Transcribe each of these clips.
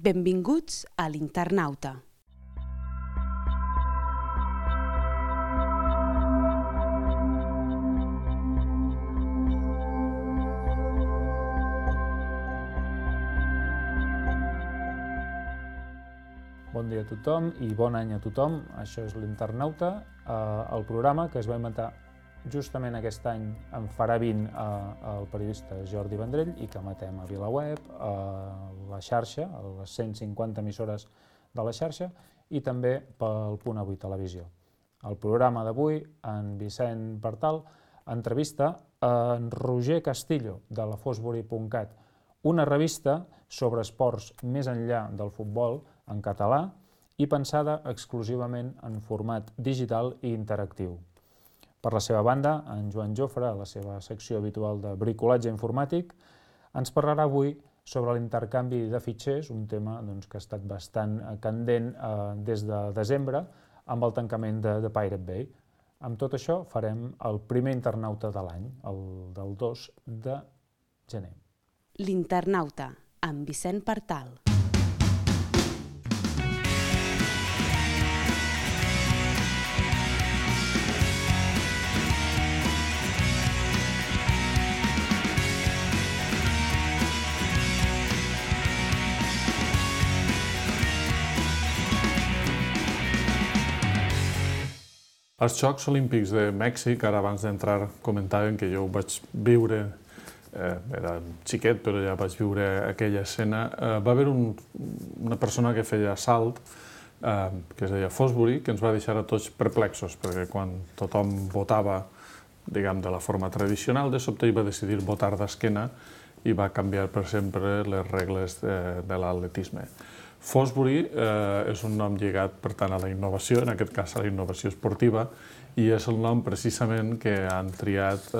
Benvinguts a l'Internauta. Bon dia a tothom i bon any a tothom. Això és l'Internauta, el programa que es va inventar justament aquest any en farà 20 el periodista Jordi Vendrell i que emetem a VilaWeb, a la xarxa, a les 150 emissores de la xarxa i també pel Punt Avui Televisió. El programa d'avui, en Vicent Partal, entrevista en Roger Castillo de la Fosbury.cat, una revista sobre esports més enllà del futbol en català i pensada exclusivament en format digital i interactiu. Per la seva banda, en Joan Jofre, a la seva secció habitual de bricolatge informàtic, ens parlarà avui sobre l'intercanvi de fitxers, un tema que ha estat bastant candent des de desembre amb el tancament de Pirate Bay. Amb tot això farem el primer internauta de l'any, el del 2 de gener. L'Internauta, amb Vicent Partal. Els Jocs Olímpics de Mèxic, ara abans d'entrar comentaven que jo ho vaig viure, era xiquet però ja vaig viure aquella escena. Va haver una persona que feia salt, que es deia Fosbury, que ens va deixar a tots perplexos, perquè quan tothom votava de la forma tradicional, de sobte ell va decidir votar d'esquena i va canviar per sempre les regles de l'atletisme. Fosbury és un nom lligat, per tant, a la innovació, en aquest cas a la innovació esportiva, i és el nom precisament que han triat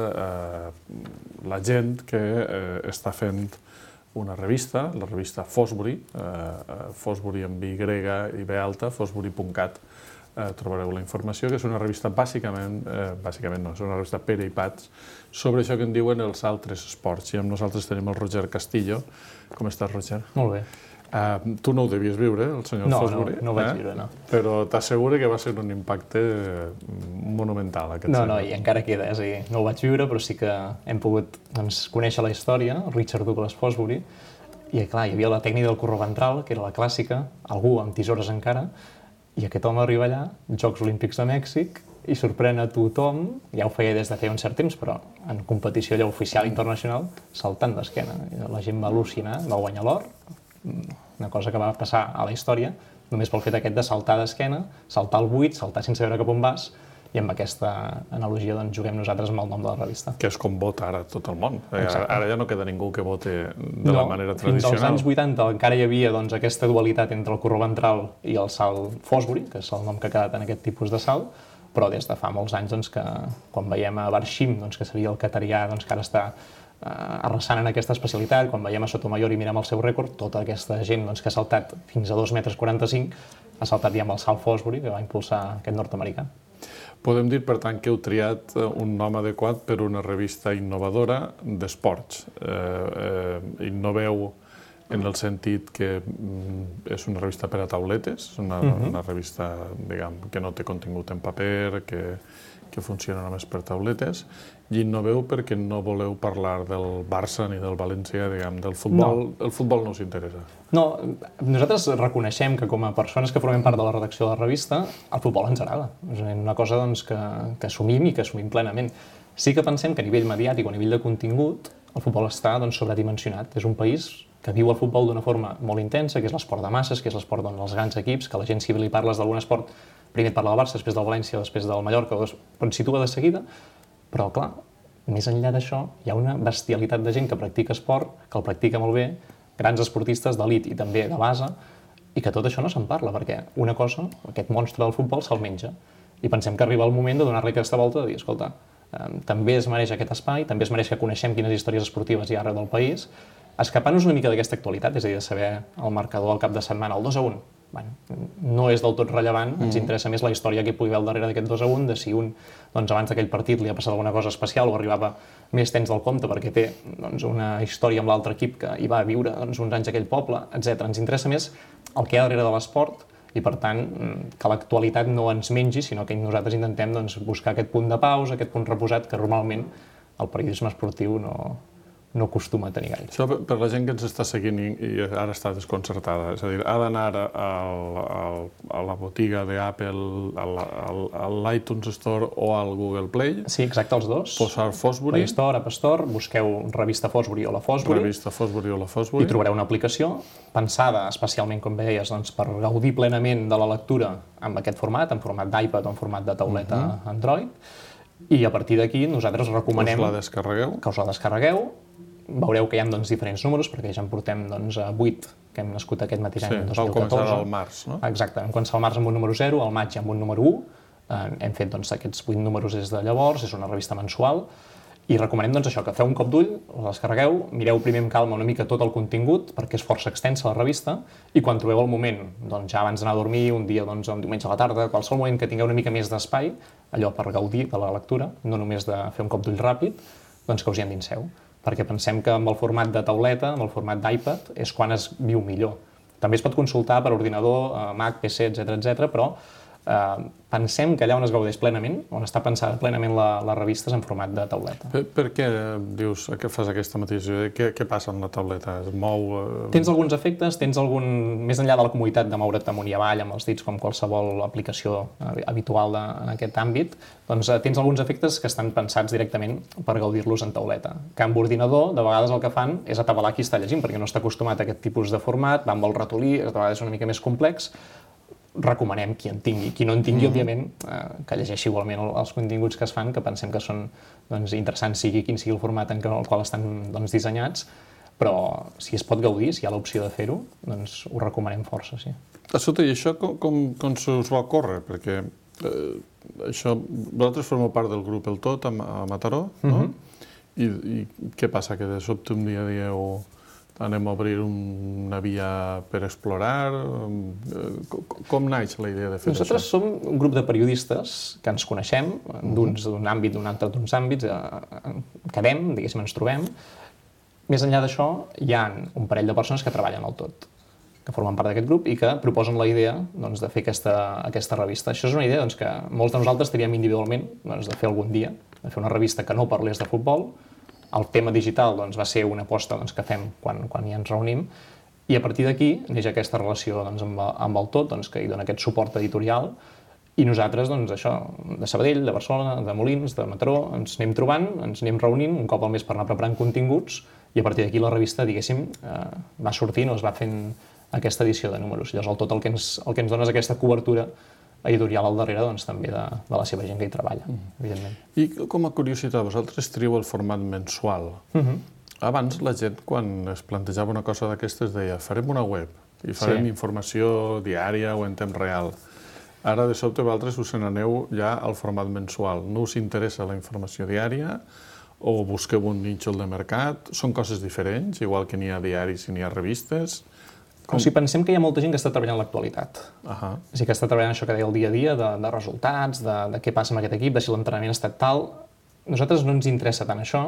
la gent que està fent una revista, la revista Fosbury, Fosbury amb Y i B alta, Fosbury.cat, trobareu la informació, que és una revista bàsicament no, és una revista per a iPads, sobre això que en diuen els altres esports. I amb nosaltres tenim el Roger Castillo. Com estàs, Roger? Molt bé. Tu no ho devies viure, el senyor Fosbury? No ho vaig viure, no. Però t'asseguro que va ser un impacte monumental, aquest senyor. No, i encara queda, és a dir, no ho vaig viure, però sí que hem pogut conèixer la història, Richard Douglas Fosbury, i clar, hi havia la tècnica del corró ventral, que era la clàssica, algú amb tisores encara, i aquest home arriba allà, Jocs Olímpics de Mèxic, i sorprèn a tothom, ja ho feia des de feia un cert temps, però en competició allò oficial internacional, saltant d'esquena. La gent va al·lucinar, va guanyar l'or, una cosa que va passar a la història, només pel fet aquest de saltar d'esquena, saltar al buit, saltar sense veure cap on vas, i amb aquesta analogia juguem nosaltres amb el nom de la revista. Que és com vota ara tot el món. Ara ja no queda ningú que vote de la manera tradicional. Fins als anys 80 encara hi havia aquesta dualitat entre el corró ventral i el salt Fosbury, que és el nom que ha quedat en aquest tipus de salt, però des de fa molts anys que quan veiem a Barshim, que seria el catarià que ara està arrasant en aquesta especialitat, quan veiem a Sotomayor i mirem el seu rècord, tota aquesta gent que ha saltat fins a 2,45 m ha saltat ja amb el salt Fosbury, que va impulsar aquest nord-americà. Podem dir, per tant, que heu triat un nom adequat per una revista innovadora d'esports. Innoveu en el sentit que és una revista per a tauletes, una revista que no té contingut en paper, que funciona només per tauletes, i innoveu perquè no voleu parlar del Barça ni del València, del futbol. El futbol no us interessa. No, nosaltres reconeixem que com a persones que formem part de la redacció de la revista, el futbol ens agrada. És una cosa que assumim i que assumim plenament. Sí que pensem que a nivell mediàtic o a nivell de contingut el futbol està sobredimensionat. És un país que viu el futbol d'una forma molt intensa, que és l'esport de masses, que és l'esport dels grans equips, que la gent, si li parles d'algun esport, primer et parla del Barça, després del València, després del Mallorca, on situa de seguida, però clar, més enllà d'això, hi ha una bestialitat de gent que practica esport, que el practica molt bé, grans esportistes d'elit i també de base, i que tot això no se'n parla, perquè una cosa, aquest monstre del futbol, se'l menja. I pensem que arriba el moment de donar-li aquesta volta, de dir, escolta, també es mereix aquest espai, també es mereix que coneixem quines històries esportives hi ha arreu del país, escapant-nos una mica d'aquesta actualitat, és a dir, de saber el marcador al cap de setmana, el 2-1, no és del tot rellevant, ens interessa més la història que hi pugui haver al darrere d'aquest 2-1, de si un abans d'aquell partit li ha passat alguna cosa especial o arribava més temps del compte perquè té una història amb l'altre equip que hi va viure uns anys a aquell poble, etc. Ens interessa més el que hi ha darrere de l'esport i, per tant, que l'actualitat no ens mengi, sinó que nosaltres intentem buscar aquest punt de pausa, aquest punt reposat que normalment el periodisme esportiu no acostuma a tenir gaire. Això per la gent que ens està seguint i ara està desconcertada, és a dir, ha d'anar a la botiga d'Apple, a l'iTunes Store o al Google Play. Sí, exacte, els dos. Posar Fosbury. Play Store, App Store, busqueu Revista Fosbury o la Fosbury. Revista Fosbury o la Fosbury. I trobareu una aplicació pensada especialment, com deies, per gaudir plenament de la lectura amb aquest format, en format d'iPad o en format de tauleta Android. I a partir d'aquí nosaltres recomanem que us la descarregueu. Veureu que hi ha diferents números, perquè ja en portem 8 que hem nascut aquest mateix any, 2014. Vau començar al març, no? Exacte, vam començar al març amb un número 0, al maig amb un número 1. Hem fet aquests 8 números des de llavors, és una revista mensual. I recomanem això, que feu un cop d'ull, us descarregueu, mireu primer amb calma una mica tot el contingut, perquè és força extensa la revista, i quan trobeu el moment, ja abans d'anar a dormir, un dia, un diumenge a la tarda, qualsevol moment que tingueu una mica més d'espai, allò per gaudir de la lectura, no només de fer un cop d'ull ràpid, que us hi endinseu. Perquè pensem que amb el format de tauleta, amb el format d'iPad, és quan es viu millor. També es pot consultar per ordinador, Mac, PC, etc, però pensem que allà on es gaudeix plenament, on està pensada plenament la revista, és en format de tauleta. Per què dius que fas aquesta mateixa? Què passa amb la tauleta? Es mou? Tens alguns efectes, més enllà de la comoditat de moure't amunt i avall amb els dits com qualsevol aplicació habitual en aquest àmbit, tens alguns efectes que estan pensats directament per gaudir-los en tauleta. Que amb ordinador, de vegades el que fan és atabalar qui està llegint, perquè no està acostumat a aquest tipus de format, va amb el ratolí, de vegades és una mica més complex. Recomanem qui en tingui. Qui no en tingui, òbviament, que llegeixi igualment els continguts que es fan, que pensem que són interessants, sigui quin sigui el format en el qual estan dissenyats, però si es pot gaudir, si hi ha l'opció de fer-ho, ho recomanem força, sí. Escolta, i això com se us va ocórrer? Perquè vosaltres formeu part del grup El Tot a Mataró, no? I què passa? Que de sobte un dia dieu anem a obrir una via per explorar? Com naix la idea de fer això? Nosaltres som un grup de periodistes que ens coneixem, d'uns d'un àmbit, d'un altre d'uns àmbits, quedem, diguéssim, ens trobem. Més enllà d'això, hi ha un parell de persones que treballen al Tot, que formen part d'aquest grup i que proposen la idea de fer aquesta revista. Això és una idea que molts de nosaltres teníem individualment de fer algun dia, de fer una revista que no parlés de futbol. El tema digital va ser una aposta que fem quan ja ens reunim, i a partir d'aquí neix aquesta relació amb el Tot, que hi dona aquest suport editorial, i nosaltres, això, de Sabadell, de Barcelona, de Molins, de Mataró, ens anem trobant, ens anem reunint un cop al mes per anar preparant continguts, i a partir d'aquí la revista, diguéssim, va sortint o es va fent aquesta edició de números. Llavors, el Tot el que ens dona és aquesta cobertura editorial al darrere també de la seva gent que hi treballa, evidentment. I com a curiositat, vosaltres trieu el format mensual. Abans la gent, quan es plantejava una cosa d'aquestes, deia farem una web i farem informació diària o en temps real. Ara, de sobte, vosaltres us n'aneu ja al format mensual. No us interessa la informació diària o busqueu un nínxol de mercat? Són coses diferents, igual que n'hi ha diaris i n'hi ha revistes? O sigui, pensem que hi ha molta gent que està treballant l'actualitat. O sigui, que està treballant això que deia el dia a dia, de resultats, de què passa amb aquest equip, de si l'entrenament ha estat tal. Nosaltres no ens interessa tant això,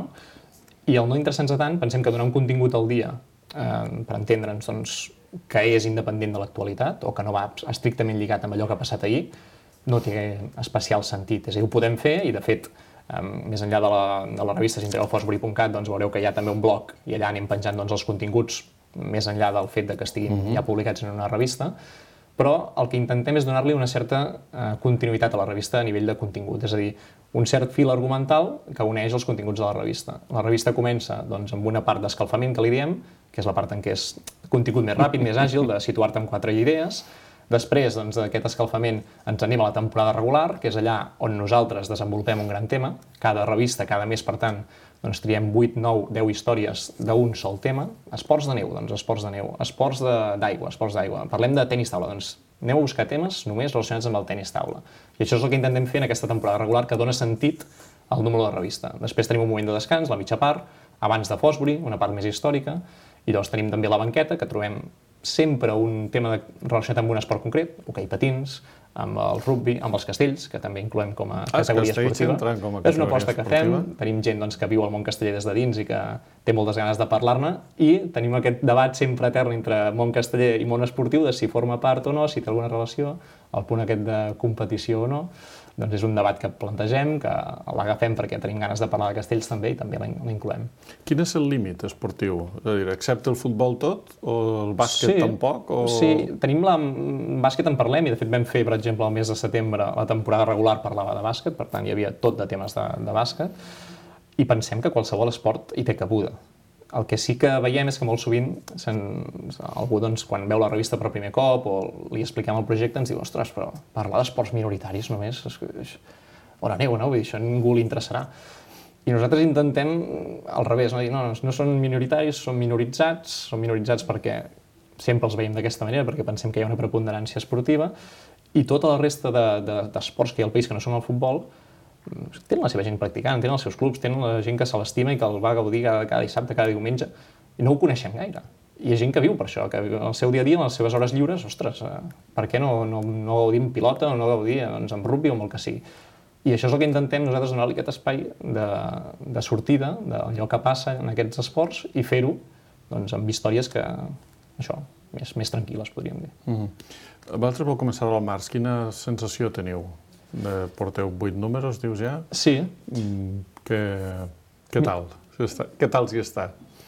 i al no interessar-nos tant, pensem que donar un contingut al dia, per entendre'ns, que és independent de l'actualitat, o que no va estrictament lligat amb allò que ha passat ahir, no té especial sentit. És a dir, ho podem fer, i de fet, més enllà de la revista, si entreu a fosbury.cat, veureu que hi ha també un blog, i allà anem penjant els continguts, més enllà del fet que estiguin ja publicats en una revista, però el que intentem és donar-li una certa continuïtat a la revista a nivell de contingut, és a dir, un cert fil argumental que uneix els continguts de la revista. La revista comença amb una part d'escalfament, que li diem, que és la part en què és contingut més ràpid, més àgil, de situar-te en 4 idees. Després d'aquest escalfament ens anem a la temporada regular, que és allà on nosaltres desenvolupem un gran tema. Cada revista, cada mes, per tant, triem 8, 9, 10 històries d'un sol tema. Esports de neu, esports de neu. Esports d'aigua, esports d'aigua. Parlem de tenis taula, anem a buscar temes només relacionats amb el tenis taula. I això és el que intentem fer en aquesta temporada regular, que dona sentit al número de la revista. Després tenim un moment de descans, la mitja part, abans de Fosbury, una part més històrica, i llavors tenim també la banqueta, que trobem sempre un tema relacionat amb un esport concret, hoquei patins, amb el rugby, amb els castells, que també incloem com a categoria esportiva. És una aposta que fem, tenim gent que viu al món casteller des de dins i que té moltes ganes de parlar-ne, i tenim aquest debat sempre etern entre món casteller i món esportiu de si forma part o no, si té alguna relació, el punt aquest de competició o no. Doncs és un debat que plantegem, que l'agafem perquè tenim ganes de parlar de castells també i també l'incloem. Quin és el límit esportiu? És a dir, excepte el futbol tot? O el bàsquet tampoc? Sí, tenim bàsquet en parlem i de fet vam fer, per exemple, el mes de setembre la temporada regular parlava de bàsquet, per tant hi havia tot de temes de bàsquet i pensem que qualsevol esport hi té cabuda. El que sí que veiem és que molt sovint algú, quan veu la revista per primer cop o li expliquem el projecte, ens diu ostres, però parlar d'esports minoritaris només, on aneu, no? Vull dir, això a ningú li interessarà. I nosaltres intentem al revés, dir, no són minoritaris, són minoritzats perquè sempre els veiem d'aquesta manera, perquè pensem que hi ha una preponderància esportiva, i tota la resta d'esports que hi ha al país que no són el futbol, tenen la seva gent practicant, tenen els seus clubs, tenen la gent que se l'estima i que el va gaudir cada dissabte, cada diumenge, i no ho coneixem gaire. I hi ha gent que viu per això, que viu el seu dia a dia, en les seves hores lliures, ostres, per què no gaudim pilota o no gaudir amb rugby o amb el que sigui? I això és el que intentem nosaltres donar-li aquest espai de sortida d'allò que passa en aquests esports i fer-ho amb històries que, això, més tranquil·les, podríem dir. Vosaltres vau començar al març. Quina sensació teniu? Porteu 8 números, dius ja? Sí. Què tal? Què tal s'hi està?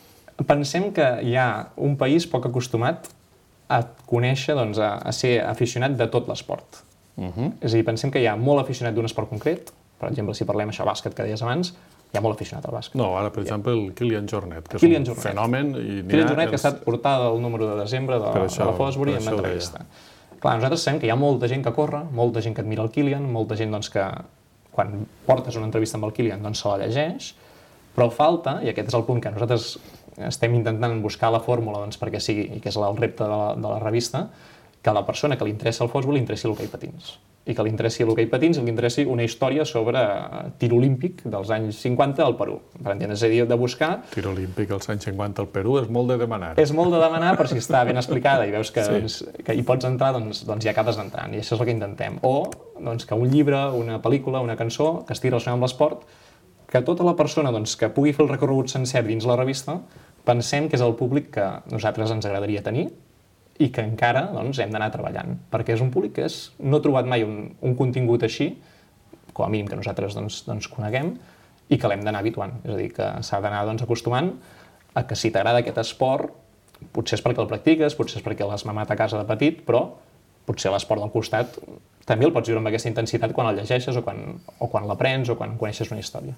Pensem que hi ha un país poc acostumat a conèixer, a ser aficionat de tot l'esport. És a dir, pensem que hi ha molt aficionat d'un esport concret, per exemple, si parlem això bàsquet que deies abans, hi ha molt aficionat al bàsquet. No, ara, per exemple, el Kilian Jornet, que és un fenomen. Kilian Jornet, que ha estat portada al número de desembre de la Fosbury en l'entrevista. Clar, nosaltres sabem que hi ha molta gent que corre, molta gent que admira el Kilian, molta gent que quan portes una entrevista amb el Kilian se la llegeix, però falta, i aquest és el punt que nosaltres estem intentant buscar la fórmula perquè sigui, i que és el repte de la revista, que a la persona que li interessa el Fosbury li interessi l'hoquei patins. I que li interessi l'hoquei patins i li interessi una història sobre tir olímpic dels anys 50 al Perú. Per entendre, és a dir, de buscar... Tir olímpic als anys 50 al Perú és molt de demanar. És molt de demanar, però si està ben explicada i veus que hi pots entrar, doncs hi acabes entrant. I això és el que intentem. O que un llibre, una pel·lícula, una cançó que estigui relacionada amb l'esport, que tota la persona que pugui fer el recorregut sencer dins la revista, pensem que és el públic que nosaltres ens agradaria tenir i que encara hem d'anar treballant, perquè és un públic que no ha trobat mai un contingut així, com a mínim que nosaltres coneguem, i que l'hem d'anar habituant. És a dir, que s'ha d'anar acostumant a que si t'agrada aquest esport, potser és perquè el practiques, potser és perquè l'has mamat a casa de petit, però potser l'esport del costat també el pots viure amb aquesta intensitat quan el llegeixes o quan l'aprens o quan coneixes una història.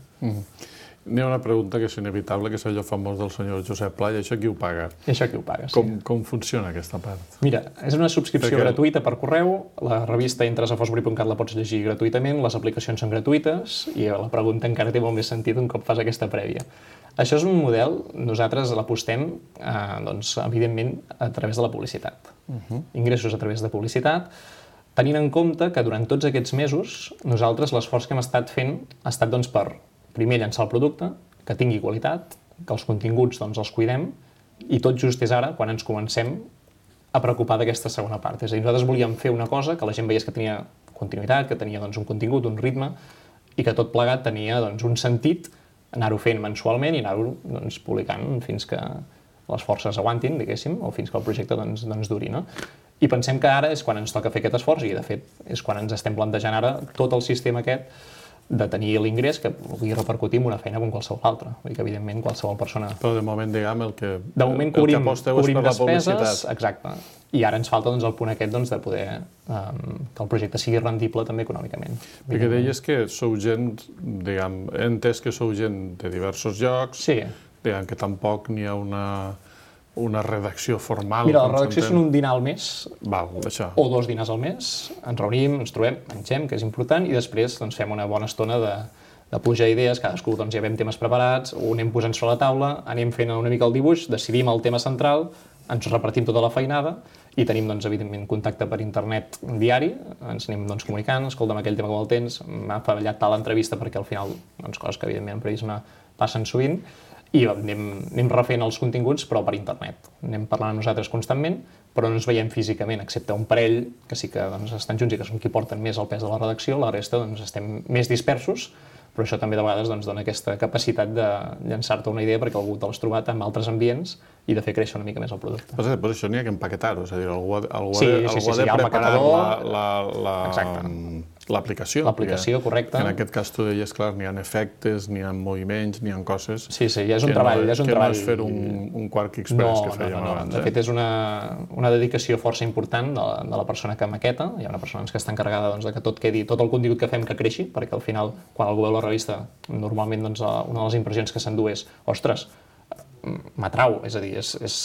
N'hi ha una pregunta que és inevitable, que és allò famós del senyor Josep Pla, i això qui ho paga? I això qui ho paga, sí. Com funciona aquesta part? Mira, és una subscripció gratuïta per correu, la revista entres a fosbury.cat, la pots llegir gratuïtament, les aplicacions són gratuïtes, i la pregunta encara té molt més sentit un cop fas aquesta prèvia. Això és un model, nosaltres l'apostem, evidentment, a través de la publicitat. Ingressos a través de publicitat, tenint en compte que durant tots aquests mesos nosaltres l'esforç que hem estat fent ha estat per primer llançar el producte, que tingui qualitat, que els continguts els cuidem, i tot just és ara quan ens comencem a preocupar d'aquesta segona part. És a dir, nosaltres volíem fer una cosa que la gent veiés que tenia continuïtat, que tenia un contingut, un ritme, i que tot plegat tenia un sentit, anar-ho fent mensualment i anar-ho publicant fins que les forces aguantin, diguéssim, o fins que el projecte duri, no? I pensem que ara és quan ens toca fer aquest esforç, i de fet és quan ens estem plantejant ara tot el sistema aquest de tenir l'ingrés que pugui repercutir en una feina com qualsevol altra. Vull dir que, evidentment, qualsevol persona... Però de moment, diguem, el que aposteu és per la publicitat. Despeses, exacte. I ara ens falta el punt aquest de poder que el projecte sigui rendible també econòmicament. Perquè deies que sou gent, diguem, he entès que sou gent de diversos llocs, diguem que tampoc n'hi ha una redacció formal. Mira, la redacció és un dinar al mes, o 2 dinars al mes, ens reunim, ens trobem, mengem, que és important, i després fem una bona estona de pluja d'idees, cadascú ja veiem temes preparats, ho anem posant sobre la taula, anem fent una mica el dibuix, decidim el tema central, ens repartim tota la feinada, i tenim, evidentment, contacte per internet diari, ens anem comunicant, escolta'm, aquell tema com el tens, m'ha fallat tal entrevista, perquè al final, coses que, evidentment, en periodisme passen sovint, i anem refent els continguts, però per internet. Anem parlant amb nosaltres constantment, però no ens veiem físicament, excepte un parell que sí que estan junts i que són qui porten més el pes de la redacció, la resta estem més dispersos, però això també de vegades dona aquesta capacitat de llançar-te una idea perquè algú te l'has trobat en altres ambients i de fer créixer una mica més el producte. Per això n'hi ha que empaquetar-ho, és a dir, algú ha de preparar l'aplicació. L'aplicació, correcte. En aquest cas tu deies, clar, n'hi ha efectes, n'hi ha moviments, n'hi ha coses... Sí, és un treball. Que no és fer un Quark Express que fèiem abans. De fet, és una dedicació força important de la persona que maqueta. Hi ha una persona que està encarregada de que tot el contingut que fem que creixi, perquè al final, quan algú veu la revista, normalment una de les impressions que s'endú és ostres, m'atrau, és a dir,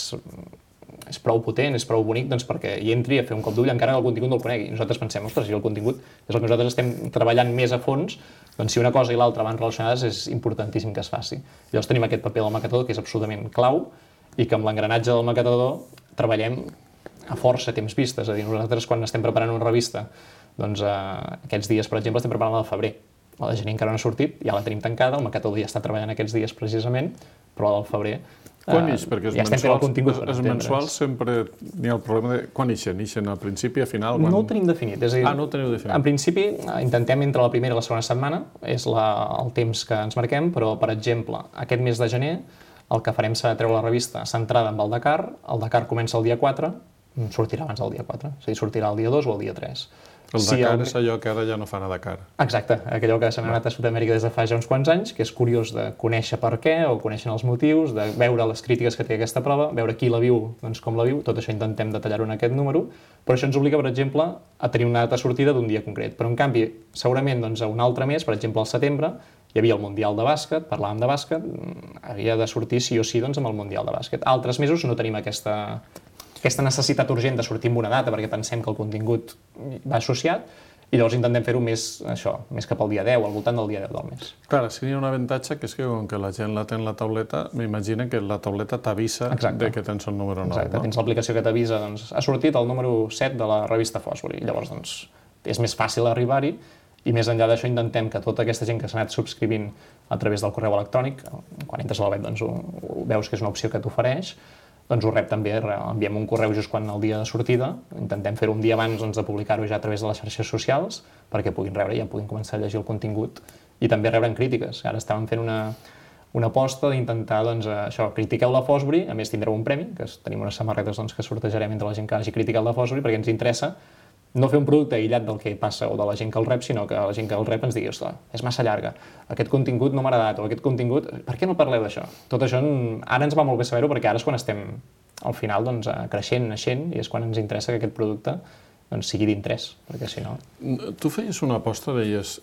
és prou potent, és prou bonic perquè hi entri a fer un cop d'ull encara que el contingut no el conegui. Nosaltres pensem, ostres, si el contingut és el que nosaltres estem treballant més a fons, doncs si una cosa i l'altra van relacionades és importantíssim que es faci. Llavors tenim aquest paper del maquetador que és absolutament clau i que amb l'engranatge del maquetador treballem a força temps vista. És a dir, nosaltres quan estem preparant una revista, doncs aquests dies, per exemple, estem preparant la de febrer. La de gener encara no ha sortit, ja la tenim tancada, el maquetador ja està treballant aquests dies precisament, però la del febrer quan ix? Perquè els mensuals sempre n'hi ha el problema de quan ixen? Ixen al principi, a final? No ho tenim definit. És a dir, no ho teniu definit. En principi, intentem entre la primera i la segona setmana, és el temps que ens marquem, però, per exemple, aquest mes de gener el que farem serà treure la revista centrada en el Dakar comença el dia 4, sortirà abans del dia 4, és a dir, sortirà el dia 2 o el dia 3. El Dakar és allò que ara ja no fan a Dakar. Exacte, allò que s'ha anat a Sud-amèrica des de fa ja uns quants anys, que és curiós de conèixer per què o conèixer els motius, de veure les crítiques que té aquesta prova, veure qui la viu, doncs com la viu, tot això intentem detallar-ho en aquest número, però això ens obliga, per exemple, a tenir una data de sortida d'un dia concret. Però, en canvi, segurament a un altre mes, per exemple, al setembre, hi havia el Mundial de Bàsquet, parlàvem de bàsquet, havia de sortir sí o sí amb el Mundial de Bàsquet. Altres mesos no tenim aquesta necessitat urgent de sortir amb una data perquè pensem que el contingut va associat i llavors intentem fer-ho més cap al dia 10, al voltant del dia 10 del mes. Clar, sí, hi ha un avantatge que és que com que la gent la té en la tauleta, m'imagino que la tauleta t'avisa de que tens el número 9. Exacte, tens l'aplicació que t'avisa, ha sortit el número 7 de la revista Fosbury, llavors és més fàcil arribar-hi i més enllà d'això intentem que tota aquesta gent que s'ha anat subscrivint a través del correu electrònic, quan entres a la web ho veus que és una opció que t'ofereix, doncs ho rep també, enviem un correu just quan el dia de sortida, intentem fer-ho un dia abans de publicar-ho ja a través de les xarxes socials perquè puguin rebre i ja puguin començar a llegir el contingut i també rebren crítiques. Ara estàvem fent una aposta d'intentar, critiqueu la Fosbury, a més tindreu un premi, que tenim unes samarretes que sortejarem entre la gent que hagi criticat la Fosbury perquè ens interessa no fer un producte aïllat del que passa o de la gent que el rep, sinó que la gent que el rep ens digui, ostres, és massa llarga, aquest contingut no m'ha agradat, o aquest contingut, per què no parleu d'això? Tot això ara ens va molt bé saber-ho perquè ara és quan estem al final creixent, naixent, i és quan ens interessa que aquest producte sigui d'interès, perquè si no... Tu feies una aposta, deies,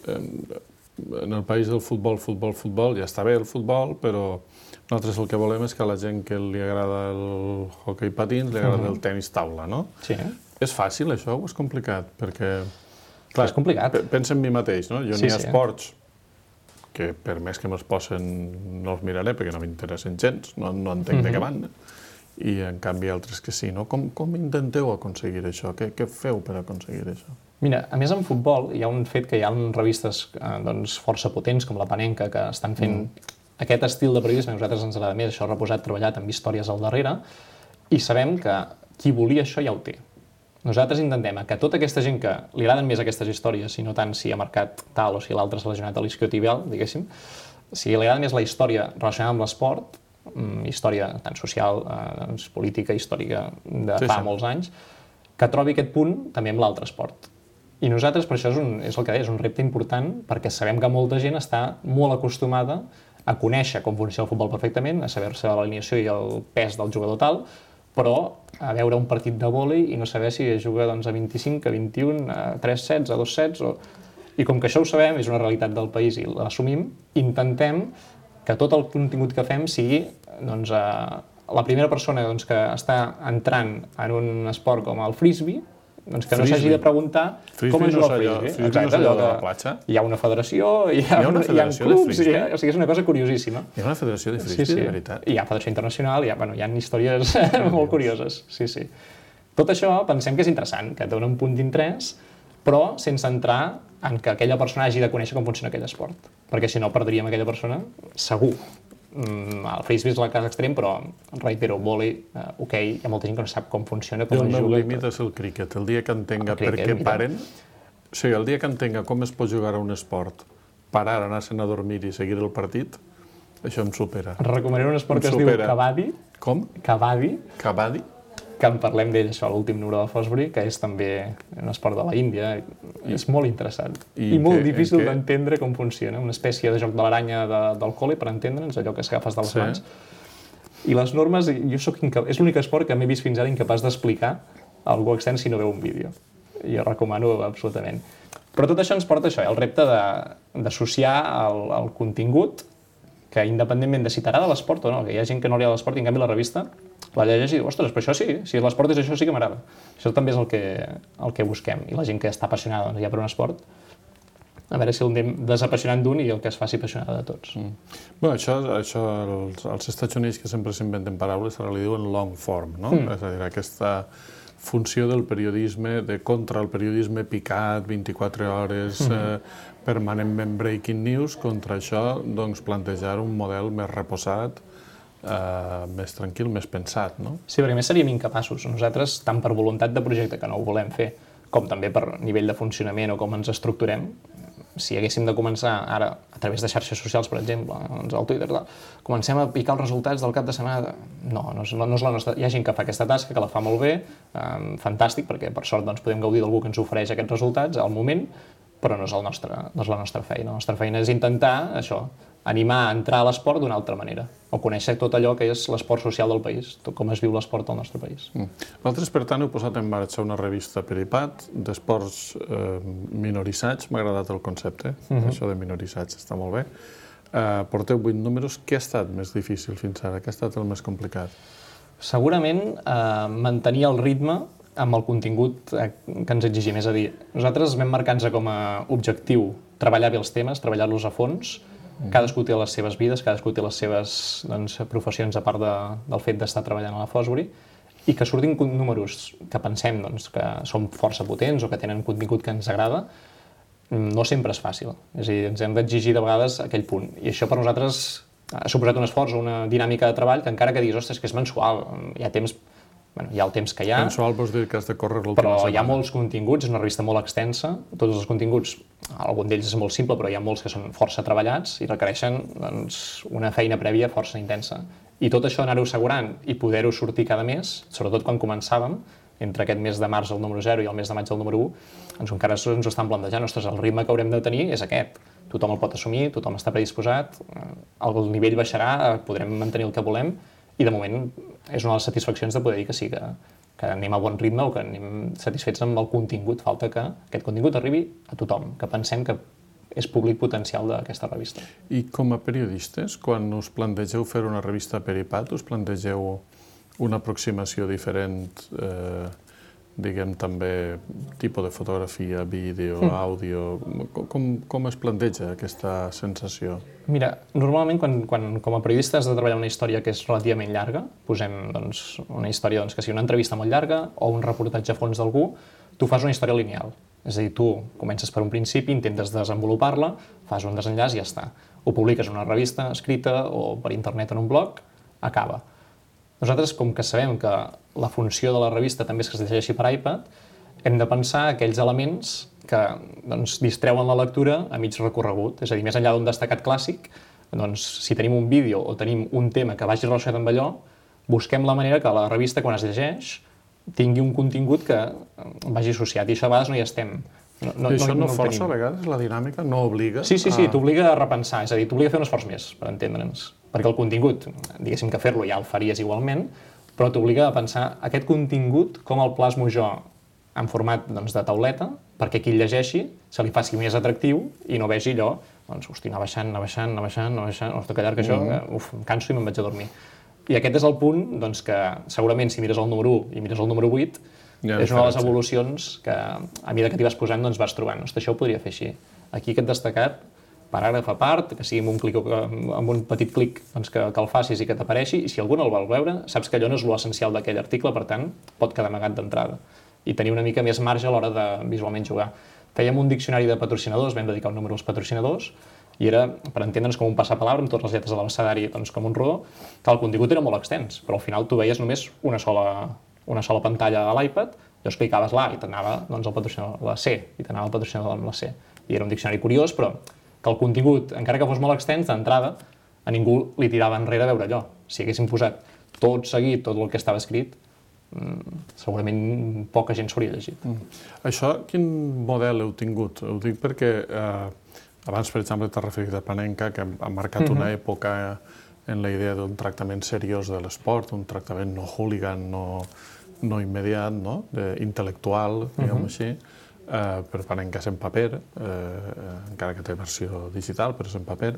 en el país del futbol, ja està bé el futbol, però nosaltres el que volem és que a la gent que li agrada el hoquei patins li agrada el tenis taula, no? Sí. És fàcil, això, o és complicat? Perquè, clar, és complicat. Pensa en mi mateix, no? Jo n'hi ha esports que, per més que me'ls posen, no els miraré perquè no m'interessen gens, no entenc de què van, i en canvi altres que sí, no? Com intenteu aconseguir això? Què feu per aconseguir això? Mira, a més en futbol hi ha un fet que hi ha revistes força potents, com la Panenka, que estan fent aquest estil de periodisme, a nosaltres ens agrada més, això reposat, treballat amb històries al darrere, i sabem que qui volia això ja ho té. Nosaltres intentem que tota aquesta gent que li agraden més aquestes històries, i no tant si ha marcat tal o si l'altre és relacionat a l'isquiotibial, diguéssim, si li agrada més la història relacionada amb l'esport, història tant social, política, històrica de fa molts anys, que trobi aquest punt també amb l'altre esport. I nosaltres, per això és el que deia, és un repte important, perquè sabem que molta gent està molt acostumada a conèixer com funciona el futbol perfectament, a saber-se l'alineació i el pes del jugador tal, però a veure un partit de vòlei i no saber si es juga a 25, a 21, a 3 sets, a 2 sets... I com que això ho sabem, és una realitat del país i l'assumim, intentem que tot el contingut que fem sigui la primera persona que està entrant en un esport com el frisbee, que no s'hagi de preguntar com es juga el frisbee. Exacte, allò de la platja. Hi ha una federació, hi ha clubs, o sigui, és una cosa curiosíssima. Hi ha una federació de frisbee, de veritat? Hi ha federació internacional, hi ha històries molt curioses, sí. Tot això pensem que és interessant, que dona un punt d'interès, però sense entrar en que aquella persona hagi de conèixer com funciona aquell esport, perquè si no perdríem aquella persona segur. El frisbee és el cas extrem, però reitero, vòlei, hoquei, hi ha molta gent que no sap com funciona, I com el es meu juga. límit és el críquet. El dia que entenga El cricket, per què mira. paren, o sigui, el dia que entenga com es pot jugar a un esport, parar, anar-se'n a dormir i seguir el partit, això em supera. Et recomanaré un esport que es diu Supera. Kabaddi, Com? Kabaddi, Kabaddi? que en parlem d'ell, això, a l'últim número de Fosbury, que és també un esport de la Índia. És molt interessant. I I molt en difícil què? d'entendre com funciona. Una espècie de joc de l'aranya del col·le, per entendre'ns, allò que s'agafes de les Sí. mans. I les normes, és l'únic esport que m'he vist fins ara incapaç d'explicar a algú extern si no veu un vídeo. I ho recomano absolutament. Però tot això ens porta a això, el repte d'associar el contingut, que independentment de si t'agrada l'esport o no, que hi ha gent que no li agrada l'esport i en canvi la revista la llegeix i diu, ostres, però això sí, si l'esport és això sí que m'agrada. Això també és el que busquem. I la gent que està apassionada ja per un esport, a veure si el anem desapassionant d'un i el que es faci apassionada de tots. Bé, això als Estats Units, que sempre s'inventen paraules, ara li diuen long form, no? És a dir, aquesta funció del periodisme, contra el periodisme picat, 24 hores, permanentment breaking news, contra això, doncs, plantejar un model més reposat, més tranquil, més pensat, no? Sí, perquè a més seríem incapaços. Nosaltres, tant per voluntat de projecte, que no ho volem fer, com també per nivell de funcionament o com ens estructurem, si haguéssim de començar ara, a través de xarxes socials, per exemple, doncs al Twitter, comencem a picar els resultats del cap de setmana, no és la nostra... Hi ha gent que fa aquesta tasca, que la fa molt bé, fantàstic, perquè per sort doncs, podem gaudir d'algú que ens ofereix aquests resultats al moment, però no és la nostra feina. La nostra feina és intentar, això, animar a entrar a l'esport d'una altra manera, o conèixer tot allò que és l'esport social del país, tot com es viu l'esport al nostre país. Vosaltres, per tant, heu posat en marxa una revista per iPad d'esports minoritzats, m'ha agradat el concepte, això de minoritzats està molt bé. Porteu 8 números, què ha estat més difícil fins ara? Què ha estat el més complicat? Segurament mantenir el ritme amb el contingut que ens exigim, és a dir, nosaltres vam marcar-nos com a objectiu treballar bé els temes, treballar-los a fons. Cadascú té les seves vides, cadascú té les seves professions a part del fet d'estar treballant a la Fosbury, i que surtin números que pensem que són força potents o que tenen contingut que ens agrada, no sempre és fàcil. És a dir, ens hem d'exigir de vegades aquell punt. I això per nosaltres ha suposat un esforç o una dinàmica de treball que encara que diguis, ostres, que és mensual, hi ha temps... hi ha el temps que hi ha, mensual vols dir que has de córrer l'última però setmana. hi ha molts continguts, és una revista molt extensa, tots els continguts, algun d'ells és molt simple, però hi ha molts que són força treballats i requereixen una feina prèvia força intensa. I tot això anar-ho assegurant i poder-ho sortir cada mes, sobretot quan començàvem, entre aquest mes de març el número 0 i el mes de maig el número 1, doncs encara ens ho estan plantejant, ostres, el ritme que haurem de tenir és aquest. Tothom el pot assumir, tothom està predisposat, el nivell baixarà, podrem mantenir el que volem, i de moment és una de les satisfaccions de poder dir que sí, que anem a bon ritme o que anem satisfets amb el contingut. Falta que aquest contingut arribi a tothom, que pensem que és públic potencial d'aquesta revista. I com a periodistes, quan us plantegeu fer una revista per iPad, us plantegeu una aproximació diferent, diguem també, tipus de fotografia, vídeo, àudio... Com es planteja aquesta sensació? Mira, normalment quan com a periodista has de treballar una història que és relativament llarga, posem una història que sigui una entrevista molt llarga o un reportatge a fons d'algú, tu fas una història lineal. És a dir, tu comences per un principi, intentes desenvolupar-la, fas un desenllaç i ja està. Ho publiques en una revista escrita o per internet en un blog, acaba. Nosaltres, com que sabem que la funció de la revista també és que es llegeixi per iPad, hem de pensar aquells elements que distreuen la lectura a mig recorregut. És a dir, més enllà d'un destacat clàssic, si tenim un vídeo o tenim un tema que vagi relacionat amb allò, busquem la manera que la revista, quan es llegeix, tingui un contingut que vagi associat. I això a vegades no hi estem. I això no força, a vegades, la dinàmica? No obliga? Sí, t'obliga a repensar. És a dir, t'obliga a fer un esforç més, per entendre'ns. Perquè el contingut, diguéssim que fer-lo ja el faries igualment, però t'obliga a pensar aquest contingut, com el plasmo jo en format de tauleta, perquè qui el llegeixi se li faci més atractiu i no vegi allò, hosti, anar baixant, hosti, que llarg això, em canso i me'n vaig a dormir. I aquest és el punt que segurament si mires el número 1 i mires el número 8, és una de les evolucions que a mesura que t'hi vas posant vas trobant. Hosti, això ho podria fer així. Aquí aquest destacat, paràgraf a part, que sigui amb un petit clic que el facis i que t'apareixi, i si algú no el vol veure, saps que allò no és l'essencial d'aquell article, per tant, pot quedar amagat d'entrada. I tenir una mica més marge a l'hora de visualment jugar. Fèiem un diccionari de patrocinadors, vam dedicar un número als patrocinadors, i era, per entendre'ns, com un passapalabra amb totes les lletres de l'abecedari com un rodó, que el contingut era molt extens, però al final tu veies només una sola pantalla a l'iPad, llavors clicaves l'A i t'anava el patrocinador, la C, i t'anava el patrocinador amb la C. I era un diccionari curiós, però que el contingut, encara que fos molt extens, d'entrada, a ningú li tirava enrere a veure allò. Si haguéssim posat tot seguit, tot el que estava escrit, segurament poca gent s'hauria llegit. Això, quin model heu tingut? Ho dic perquè abans, per exemple, t'has referit a Panenka, que ha marcat una època en la idea d'un tractament seriós de l'esport, un tractament no hooligan, no immediat, no? Intel·lectual, diguem-ho així. Per Panenka és en paper, encara que té versió digital, però és en paper.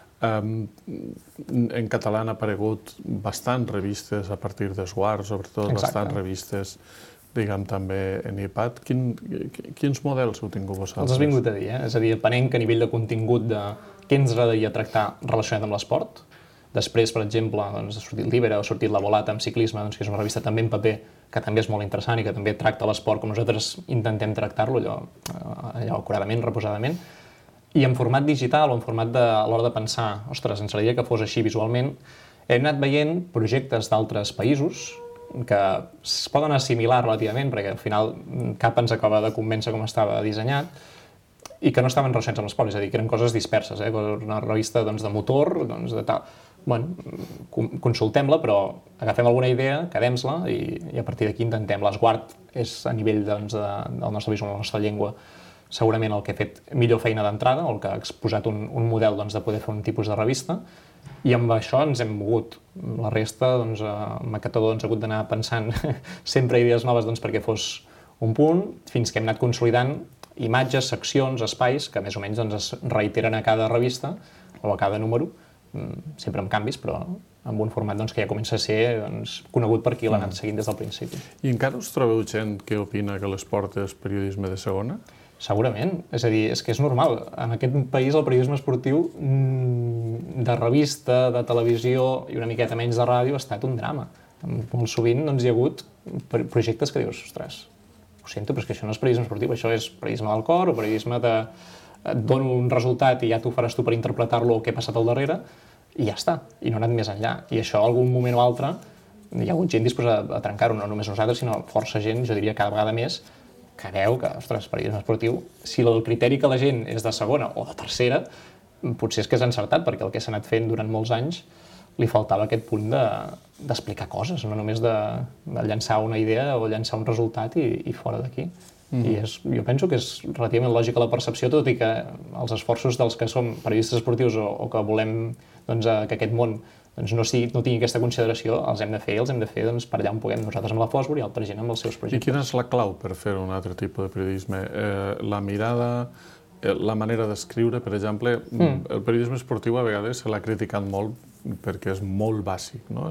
En català han aparegut bastants revistes a partir d'Esguard, sobretot bastants revistes, diguem, també en iPad. Quins models heu tingut vosaltres? Els has vingut a dir, És a dir, Panenka a nivell de contingut de què ens agradaria tractar relacionat amb l'esport. Després, per exemple, ha sortit Libera, ha sortit La Volata amb ciclisme, que és una revista també en paper, que també és molt interessant i que també tracta l'esport com nosaltres intentem tractar-lo, allò acuradament, reposadament. I en format digital o en format a l'hora de pensar, ostres, ens agradaria que fos així visualment, hem anat veient projectes d'altres països que es poden assimilar relativament, perquè al final cap ens acaba de convèncer com estava dissenyat, i que no estaven relacionats amb l'esport, és a dir, que eren coses disperses, una revista de motor, de tal. Bueno, consultem-la, però agafem alguna idea, quedem-la i a partir d'aquí intentem. L'Esguard és a nivell del nostre país, de la nostra llengua, segurament el que ha fet millor feina d'entrada, el que ha exposat un model de poder fer un tipus de revista, i amb això ens hem mogut. La resta, amb Macatador, ens ha hagut d'anar pensant sempre idees noves perquè fos un punt, fins que hem anat consolidant imatges, seccions, espais, que més o menys es reiteren a cada revista o a cada número, sempre amb canvis, però amb un format que ja comença a ser conegut per qui l'ha anat seguint des del principi. I encara us trobeu gent que opina que l'esport és periodisme de segona? Segurament. És a dir, és que és normal. En aquest país el periodisme esportiu de revista, de televisió i una miqueta menys de ràdio ha estat un drama. Molt sovint hi ha hagut projectes que dius, ostres, ho sento, però és que això no és periodisme esportiu, això és periodisme del cor o periodisme de et dono un resultat i ja t'ho faràs tu per interpretar-lo o què ha passat al darrere, i ja està, i no ha anat més enllà. I això, algun moment o altre, hi ha hagut gent disposada a trencar-ho, no només nosaltres, sinó força gent, jo diria cada vegada més, que veu que, ostres, periodisme esportiu, si el criteri que la gent és de segona o de tercera, potser és que és encertat, perquè el que s'ha anat fent durant molts anys li faltava aquest punt d'explicar coses, no només de llançar una idea o llançar un resultat i fora d'aquí. I jo penso que és relativament lògica la percepció, tot i que els esforços dels que som periodistes esportius o que volem que aquest món no tingui aquesta consideració, els hem de fer per allà on puguem, nosaltres amb la Fosbury i altra gent amb els seus projectes. I quina és la clau per fer un altre tipus de periodisme? La mirada, la manera d'escriure, per exemple, el periodisme esportiu a vegades se l'ha criticat molt perquè és molt bàsic, no?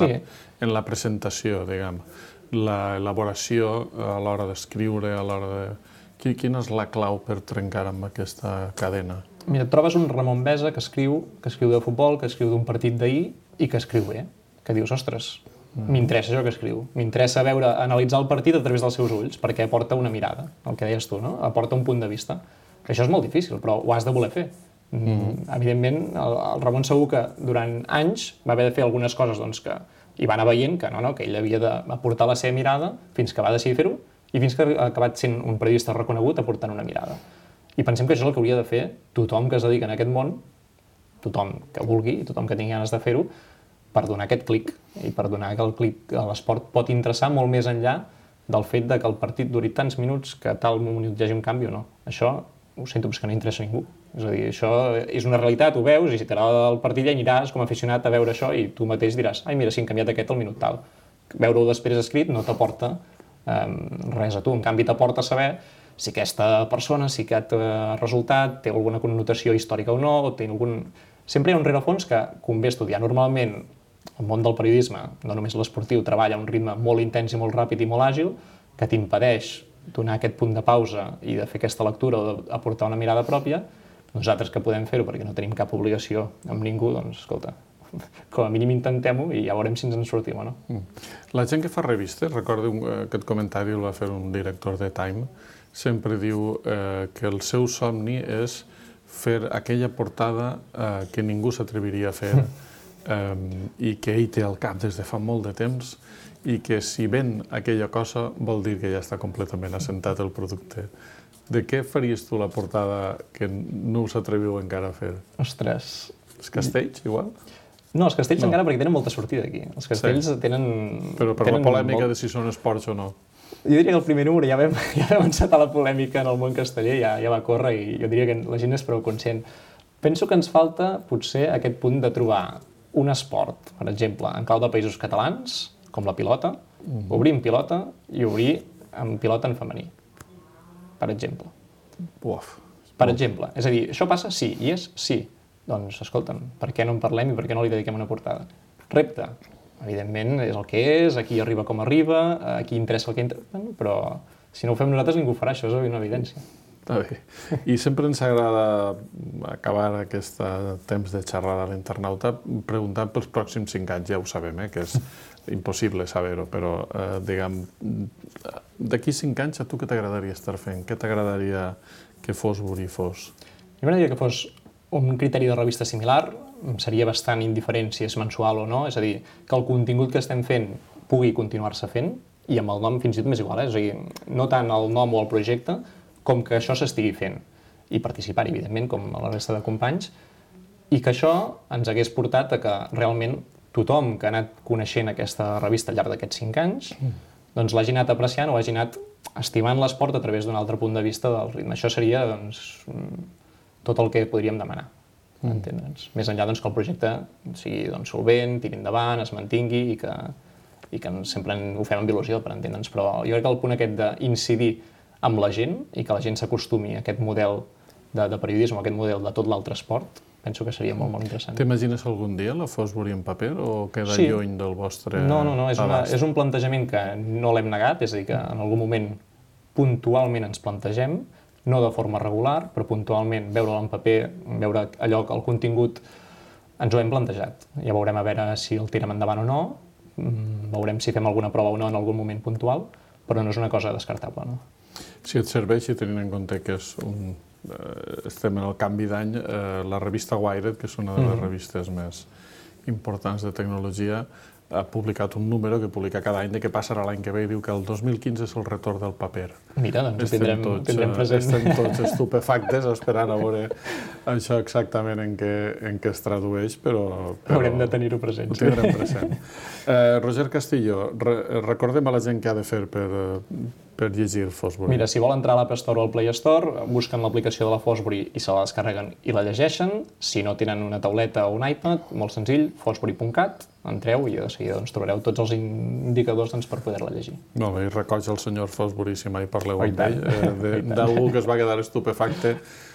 En la presentació, diguem, l'elaboració a l'hora d'escriure, a l'hora de... Quina és la clau per trencar amb aquesta cadena? Mira, et trobes un Ramon Besa que escriu de futbol, que escriu d'un partit d'ahir i que escriu bé, que dius, ostres, m'interessa això que escriu, m'interessa analitzar el partit a través dels seus ulls, perquè aporta una mirada, el que deies tu, no? Aporta un punt de vista. Això és molt difícil, però ho has de voler fer. Evidentment, el Ramon segur que durant anys va haver de fer algunes coses que hi va anar veient que ell havia d'aportar la seva mirada fins que va decidir fer-ho i fins que ha acabat sent un periodista reconegut aportant una mirada. I pensem que això és el que hauria de fer tothom que es dedica en aquest món, tothom que vulgui, tothom que tingui ganes de fer-ho, per donar aquest clic i per donar que el clic a l'esport pot interessar molt més enllà del fet que el partit duri tants minuts que tal minut hi hagi un canvi o no. Això ho sento, però és que no interessa a ningú. És a dir, això és una realitat, ho veus, i si t'agrada el partit ja aniràs com a aficionat a veure això i tu mateix diràs, ai, mira, si han canviat aquest al minut tal. Veure-ho després escrit no t'aporta res a tu, en canvi t'aporta saber si aquesta persona, si aquest resultat té alguna connotació històrica o no, o té algun... Sempre hi ha un rerefons que convé estudiar. Normalment, el món del periodisme, no només l'esportiu, treballa a un ritme molt intens i molt ràpid i molt àgil, que t'impedeix donar aquest punt de pausa i de fer aquesta lectura o d'aportar una mirada pròpia. Nosaltres que podem fer-ho perquè no tenim cap obligació amb ningú, doncs, escolta, com a mínim intentem-ho i ja veurem si ens en sortim o no. La gent que fa revistes, recordo aquest comentari el va fer un director de Time, sempre diu que el seu somni és fer aquella portada que ningú s'atreviria a fer i que ell té al cap des de fa molt de temps i que si ven aquella cosa vol dir que ja està completament assentat el producte. De què faries tu la portada que no us atreviu encara a fer? Ostres. Els castells, igual? No, els castells encara perquè tenen molta sortida aquí. Els castells tenen... Però per la polèmica de si són esports o no. Jo diria que el primer número ja vam encetar la polèmica en el món casteller, ja va córrer i jo diria que la gent és prou conscient. Penso que ens falta potser aquest punt de trobar un esport, per exemple, en clau de països catalans, com la pilota, obrir en pilota i obrir en pilota en femení, per exemple. Per exemple. És a dir, això passa? Sí. I és? Sí. Doncs, escolta'm, per què no en parlem i per què no li dediquem una portada? Repte. Evidentment, és el que és, aquí arriba com arriba, aquí interessa el que interessa, bueno, però si no ho fem nosaltres ningú ho farà, això és una evidència. Està bé. I sempre ens agrada acabar aquest temps de xerrada a l'internauta preguntant pels pròxims 5 anys, ja ho sabem, que és impossible saber-ho, però diguem, d'aquí 5 anys a tu què t'agradaria estar fent? Què t'agradaria que Fosbury fos? A mi m'agradaria que fos un criteri de revista similar, seria bastant indiferent si és mensual o no, és a dir, que el contingut que estem fent pugui continuar-se fent, i amb el nom fins i tot més igual, és a dir, no tant el nom o el projecte, com que això s'estigui fent, i participar-hi, evidentment, com a la resta de companys, i que això ens hagués portat a que realment tothom que ha anat coneixent aquesta revista al llarg d'aquests 5 anys, doncs l'hagi anat apreciant o hagi anat estimant l'esport a través d'un altre punt de vista del ritme. Això seria, doncs, tot el que podríem demanar, entendre'ns. Més enllà doncs, que el projecte sigui solvent, tiri endavant, es mantingui i que sempre ho fem amb il·lusió, per entendre'ns. Però jo crec que el punt aquest d'incidir amb la gent i que la gent s'acostumi a aquest model de periodisme, a aquest model de tot l'altre esport, penso que seria molt, molt interessant. T'imagines algun dia la Fosbury en paper o queda lluny del vostre abast? No, és un plantejament que no l'hem negat, és a dir, que en algun moment puntualment ens plantegem, no de forma regular, però puntualment veure-la en paper, veure allò que el contingut ens ho hem plantejat. Ja veurem a veure si el tirem endavant o no, veurem si fem alguna prova o no en algun moment puntual, però no és una cosa descartable, no? Si et serveix, i tenint en compte que estem en el canvi d'any, la revista Wired, que és una de les revistes més importants de tecnologia, ha publicat un número que publica cada any de què passarà l'any que ve i diu que el 2015 és el retorn del paper. Mira, doncs tindrem present. Estem tots estupefactes esperant a veure això exactament en què es tradueix, però haurem de tenir-ho present. Ho tindrem present. Roger Castillo, recordem a la gent què ha de fer per llegir Fosbury. Mira, si vol entrar a l'App Store o al Play Store, busquen l'aplicació de la Fosbury i se la descarreguen i la llegeixen. Si no tenen una tauleta o un iPad, molt senzill, fosbury.cat, entreu i de seguida trobareu tots els indicadors per poder-la llegir. Molt bé, i recolls el senyor Fosbury si mai parleu amb ell, d'algú que es va quedar estupefacte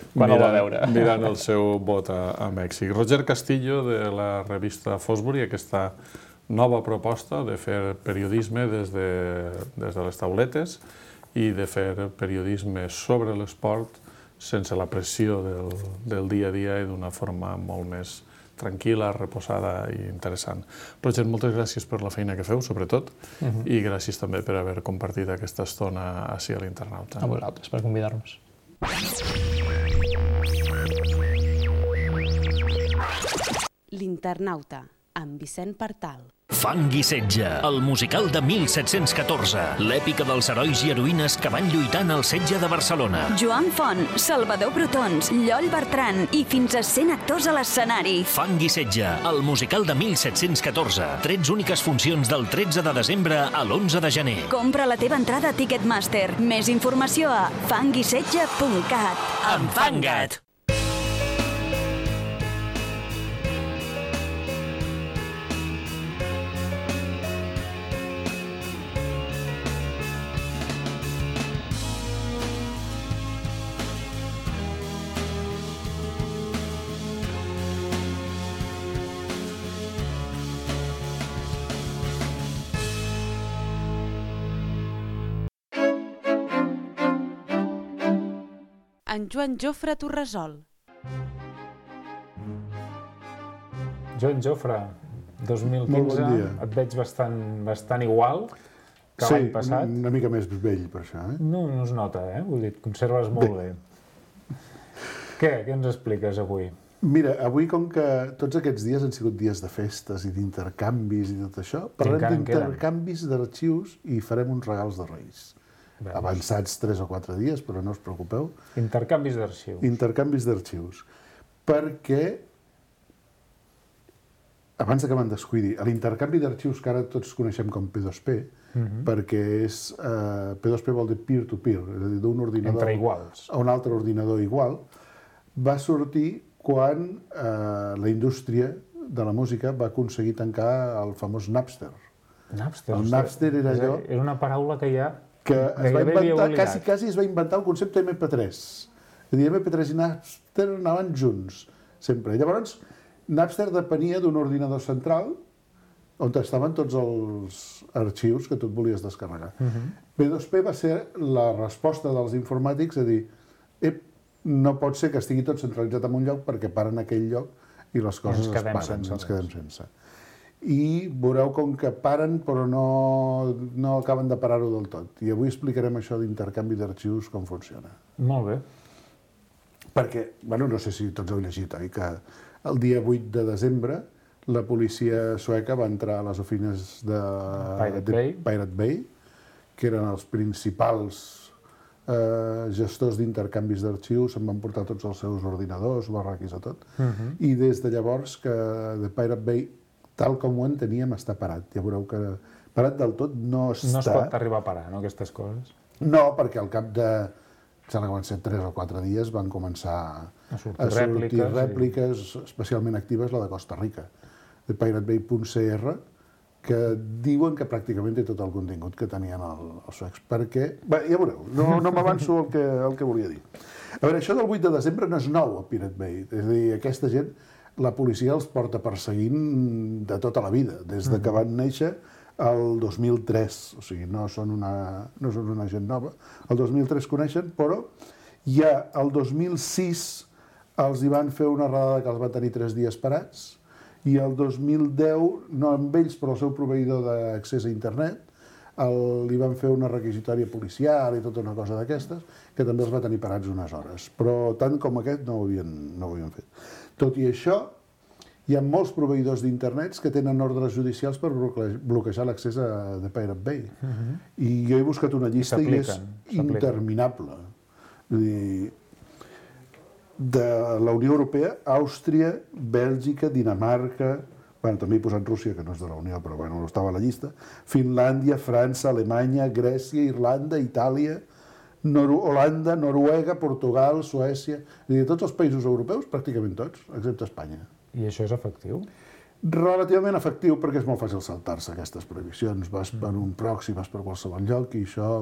mirant el seu vot a Mèxic. Roger Castillo, de la revista Fosbury, aquesta nova proposta de fer periodisme des de les tauletes i de fer periodisme sobre l'esport sense la pressió del dia a dia i d'una forma molt més tranquil·la, reposada i interessant. Roger, moltes gràcies per la feina que feu, sobretot, i gràcies també per haver compartit aquesta estona ací a l'Internauta. A vosaltres, per convidar-nos. L'Internauta, amb Vicent Partal. Fang i setge, el musical de 1714, l'èpica dels herois i heroïnes que van lluitar en el setge de Barcelona. Joan Font, Salvador Brotons, Lloll Bertran i fins a 100 actors a l'escenari. Fang i setge, el musical de 1714. 13 úniques funcions del 13 de desembre a l'11 de gener. Compra la teva entrada a Ticketmaster. Més informació a fanguisetge.cat. Enfanga't! En Joan Jofre Torresol. Joan Jofre, 2015, et veig bastant igual que l'any passat. Sí, una mica més vell per això, eh? No es nota, Vull dir, et conserves molt bé. Què ens expliques avui? Mira, avui, com que tots aquests dies han sigut dies de festes i d'intercanvis i tot això, parlem d'intercanvis d'arxius i farem uns regals de Reis. Avançats 3 o 4 dies, però no us preocupeu. Intercanvis d'arxius. Intercanvis d'arxius. Perquè, abans que me'n descuidi, l'intercanvi d'arxius que ara tots coneixem com P2P, perquè P2P vol dir peer-to-peer, és a dir, d'un ordinador entre iguals a un altre ordinador igual, va sortir quan la indústria de la música va aconseguir tancar el famós Napster. Napster? El Napster era allò... És una paraula que ja... que es va inventar, quasi es va inventar el concepte MP3. És a dir, MP3 i Napster anaven junts, sempre. Llavors, Napster depenia d'un ordinador central on estaven tots els arxius que tu et volies descarregar. P2P va ser la resposta dels informàtics a dir no pot ser que estigui tot centralitzat en un lloc perquè paren aquell lloc i les coses es paren, ens quedem sense. I veureu com que paren però no acaben de parar-ho del tot. I avui explicarem això d'intercanvi d'arxius, com funciona. Molt bé. Perquè, bueno, no sé si tots heu llegit, oi? Que el dia 8 de desembre la policia sueca va entrar a les oficines de Pirate Bay, que eren els principals gestors d'intercanvis d'arxius, se'n van portar tots els seus ordinadors, barraquis a tot, i des de llavors que The Pirate Bay, tal com ho enteníem, està parat. Ja veureu que parat del tot no està. No es pot arribar a parar, no, aquestes coses? No, perquè al cap de, sembla que van ser 3 o 4 dies, van començar a sortir rèpliques, especialment actives, la de Costa Rica, de piratebay.cr, que diuen que pràcticament té tot el contingut que tenien els suecs. Perquè, bé, ja veureu, no m'avanço el que volia dir. A veure, això del 8 de desembre no és nou a Pirate Bay. És a dir, aquesta gent, la policia els porta perseguint de tota la vida, des de que van néixer el 2003. O sigui, no són una gent nova. El 2003 coneixen, però ja el 2006 els hi van fer una redada que els va tenir 3 dies parats, i el 2010, no amb ells, però el seu proveïdor d'accés a internet, li van fer una requisitòria policial i tota una cosa d'aquestes, que també els va tenir parats unes hores. Però tant com aquest no ho havien fet. Tot i això, hi ha molts proveïdors d'internet que tenen ordres judicials per bloquejar l'accés a The Pirate Bay. I jo he buscat una llista i és interminable. Vull dir, de la Unió Europea, Àustria, Bèlgica, Dinamarca, bueno, també he posat Rússia, que no és de la Unió, però bueno, estava a la llista, Finlàndia, França, Alemanya, Grècia, Irlanda, Itàlia, Holanda, Noruega, Portugal, Suècia... És a dir, tots els països europeus, pràcticament tots, excepte Espanya. I això és efectiu? Relativament efectiu, perquè és molt fàcil saltar-se aquestes prohibicions. Vas per un proxy, vas per qualsevol lloc, i això...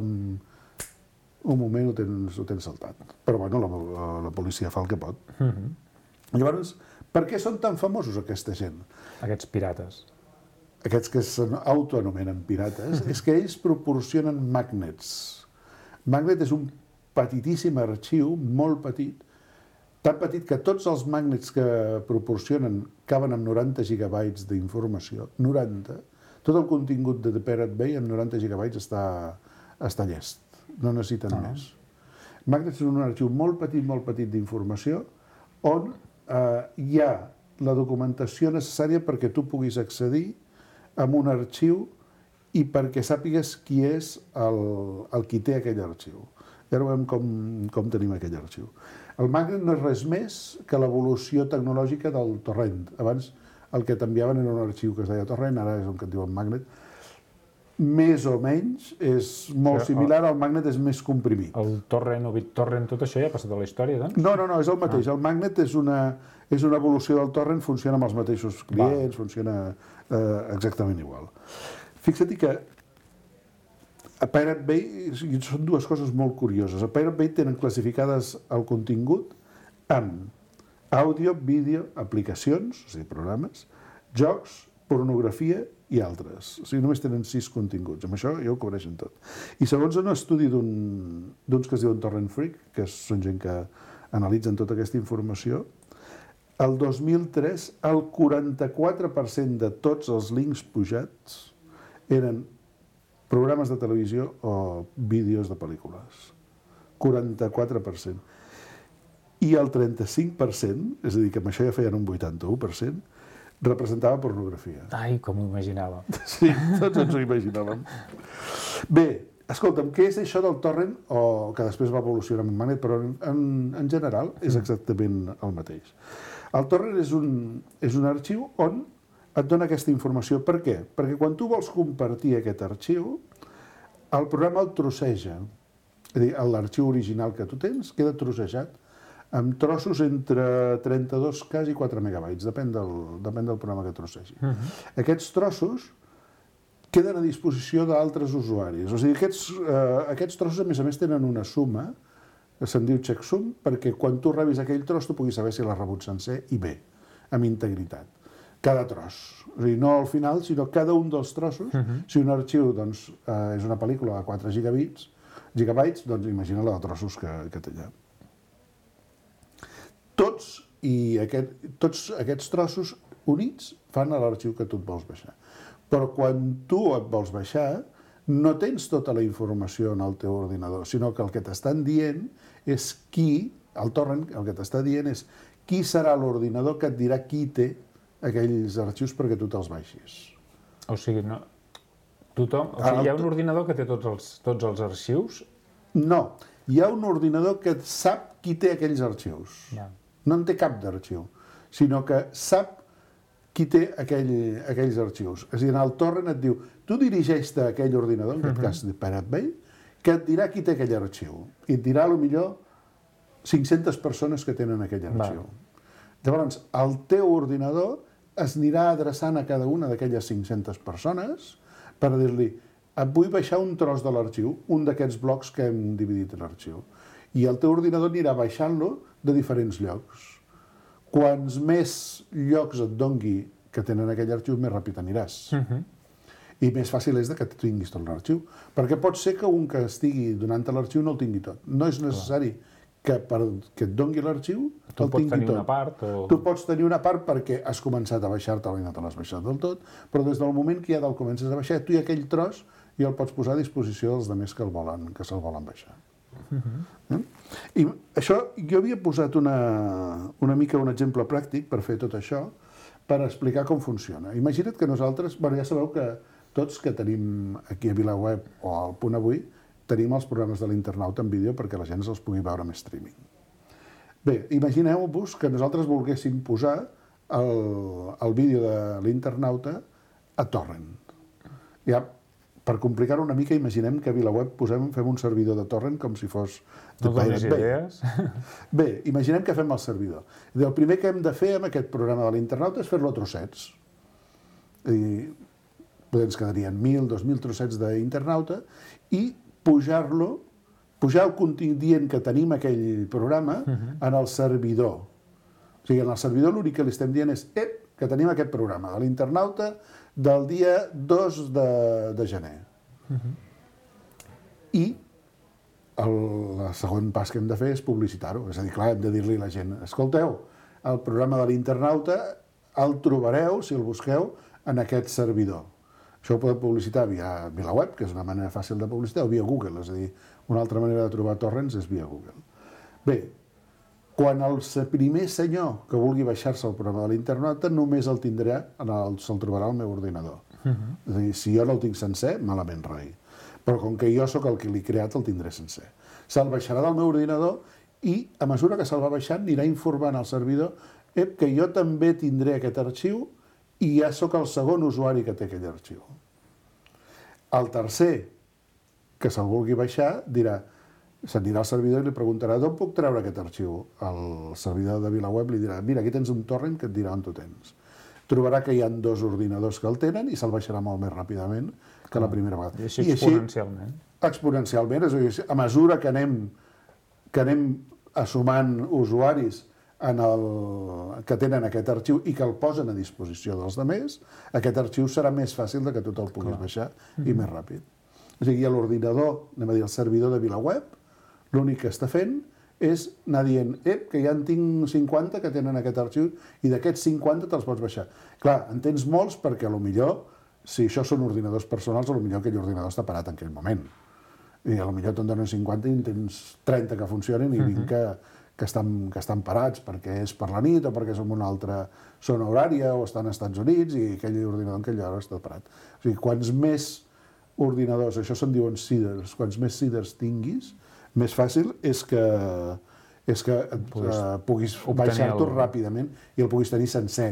un moment ho tens saltat. Però bueno, la policia fa el que pot. Llavors, per què són tan famosos aquesta gent? Aquests pirates. Aquests que s'autoanomenen pirates, és que ells proporcionen magnets. Magnet és un petitíssim arxiu, molt petit, tan petit que tots els magnets que proporcionen caben amb 90 gigabytes d'informació. 90. Tot el contingut de The Pirate Bay amb 90 gigabytes està llest. No necessiten més. Magnets és un arxiu molt petit d'informació on hi ha la documentació necessària perquè tu puguis accedir a un arxiu i perquè sàpigues qui és el qui té aquell arxiu. I ara veurem com tenim aquell arxiu. El magnet no és res més que l'evolució tecnològica del torrent. Abans el que t'enviaven era un arxiu que es deia torrent, ara és el que et diuen magnet. Més o menys, és molt similar, el magnet és més comprimit. El torrent o BitTorrent, tot això ja ha passat a la història, doncs? No, és el mateix. El magnet és una evolució del torrent, funciona amb els mateixos clients, funciona exactament igual. Fixa't que a Pirate Bay són dues coses molt curioses. A Pirate Bay tenen classificades el contingut amb àudio, vídeo, aplicacions, o sigui, programes, jocs, pornografia i altres. O sigui, només tenen 6 continguts. Amb això ja ho cobreixen tot. I segons un estudi d'uns que es diuen Torrent Freak, que són gent que analitzen tota aquesta informació, el 2003 el 44% de tots els links pujats eren programes de televisió o vídeos de pel·lícules. 44%. i el 35%, és a dir, que amb això ja feien un 81%, representava pornografia. Ai, com ho imaginava. Sí, tots ens ho imaginàvem. Bé, escolta'm, què és això del torrent, o que després va evolucionar amb un magnet, però en general és exactament el mateix. El torrent és un arxiu on et dona aquesta informació. Per què? Perquè quan tu vols compartir aquest arxiu, el programa el trosseja. És a dir, l'arxiu original que tu tens queda trossejat amb trossos entre 32K i 4 megabytes, depèn del programa que trossegi. Aquests trossos queden a disposició d'altres usuaris. O sigui, aquests trossos, a més, tenen una suma, que se'n diu checksum, perquè quan tu rebis aquell tros tu puguis saber si l'has rebut sencer i bé, amb integritat. Cada tros. O sigui, no al final, sinó cada un dels trossos. Si un arxiu doncs, és una pel·lícula de 4 gigabytes, doncs imagina la de trossos que té allà. Tots aquests trossos units fan l'arxiu que tu et vols baixar. Però quan tu et vols baixar, no tens tota la informació en el teu ordinador, sinó que el que t'estan dient és el torrent, el que t'està dient és qui serà l'ordinador que et dirà qui té aquells arxius perquè tu te'ls baixis. O sigui, no... hi ha un ordinador que té tots els arxius? No, hi ha un ordinador que sap qui té aquells arxius. No en té cap d'arxiu, sinó que sap qui té aquells arxius. És a dir, en el torrent et diu, tu dirigeix-te a aquell ordinador, en aquest cas de Pirate Bay, que et dirà qui té aquell arxiu. I et dirà, potser, 500 persones que tenen aquell arxiu. Llavors, el teu ordinador es anirà adreçant a cada una d'aquelles 500 persones per dir-li, et vull baixar un tros de l'arxiu, un d'aquests blocs que hem dividit l'arxiu. I el teu ordinador anirà baixant-lo de diferents llocs. Quants més llocs et dongui que tenen aquell arxiu, més ràpid aniràs. I més fàcil és que tinguis tot l'arxiu. Perquè pot ser que un que estigui donant-te l'arxiu no el tingui tot. No és necessari que et dongui l'arxiu, el tingui tot. Tu pots tenir una part perquè has començat a baixar-te i no te l'has baixat del tot, però des del moment que ja te'l comences a baixar, tu i aquell tros ja el pots posar a disposició dels altres que se'l volen baixar. I això, jo havia posat una mica un exemple pràctic per fer tot això, per explicar com funciona. Imagina't que nosaltres, ja sabeu que tots que tenim aquí a VilaWeb o al Punt Avui, tenim els programes de l'Internauta en vídeo perquè la gent se'ls pugui veure en streaming. Bé, imagineu-vos que nosaltres volguéssim posar el vídeo de l'Internauta a torrent. Ja, per complicar-ho una mica, imaginem que a VilaWeb fem un servidor de torrent com si fos de Pirate Bay. Bé, imaginem que fem el servidor. El primer que hem de fer amb aquest programa de l'Internauta és fer-lo a trossets. Potser ens quedarien 1.000, 2.000 trossets d'Internauta i pujar el contingut que tenim aquell programa en el servidor. O sigui, en el servidor l'únic que li estem dient és que tenim aquest programa de l'Internauta del dia 2 de gener. I el segon pas que hem de fer és publicitar-ho. És a dir, clar, hem de dir-li a la gent, escolteu, el programa de l'Internauta el trobareu, si el busqueu, en aquest servidor. Això ho podeu publicitar via VilaWeb, que és una manera fàcil de publicitar, o via Google, és a dir, una altra manera de trobar torrents és via Google. Bé, quan el primer senyor que vulgui baixar-se el programa de l'Internauta només el tindrà, se'l trobarà al meu ordinador. És a dir, si jo no el tinc sencer, malament rai. Però com que jo sóc el que l'he creat, el tindré sencer. Se'l baixarà del meu ordinador i, a mesura que se'l va baixant, anirà informant al servidor que jo també tindré aquest arxiu i ja sóc el segon usuari que té aquell arxiu. El tercer que se'l vulgui baixar s'anirà al servidor i li preguntarà d'on puc treure aquest arxiu. El servidor de VilaWeb li dirà, mira, aquí tens un torrent que et dirà on tu tens. Trobarà que hi ha 2 ordinadors que el tenen i se'l baixarà molt més ràpidament que la primera vegada. I així exponencialment. Exponencialment, és a dir, a mesura que anem assumant usuaris que tenen aquest arxiu i que el posen a disposició dels altres, aquest arxiu serà més fàcil que tu te'l puguis baixar i més ràpid. O sigui, l'ordinador, el servidor de VilaWeb, l'únic que està fent és anar dient que ja en tinc 50 que tenen aquest arxiu i d'aquests 50 te'ls pots baixar. Clar, en tens molts perquè potser, si això són ordinadors personals, potser aquell ordinador està parat en aquell moment. I potser te'n donen 50 i en tens 30 que funcionen i 20 que estan parats perquè és per la nit o perquè és en una altra zona horària o estan als Estats Units i aquell ordinador en aquella hora està parat. O sigui, quants més ordinadors, això se'n diuen seeders, quants més seeders tinguis, més fàcil és que puguis baixar-t'ho ràpidament i el puguis tenir sencer.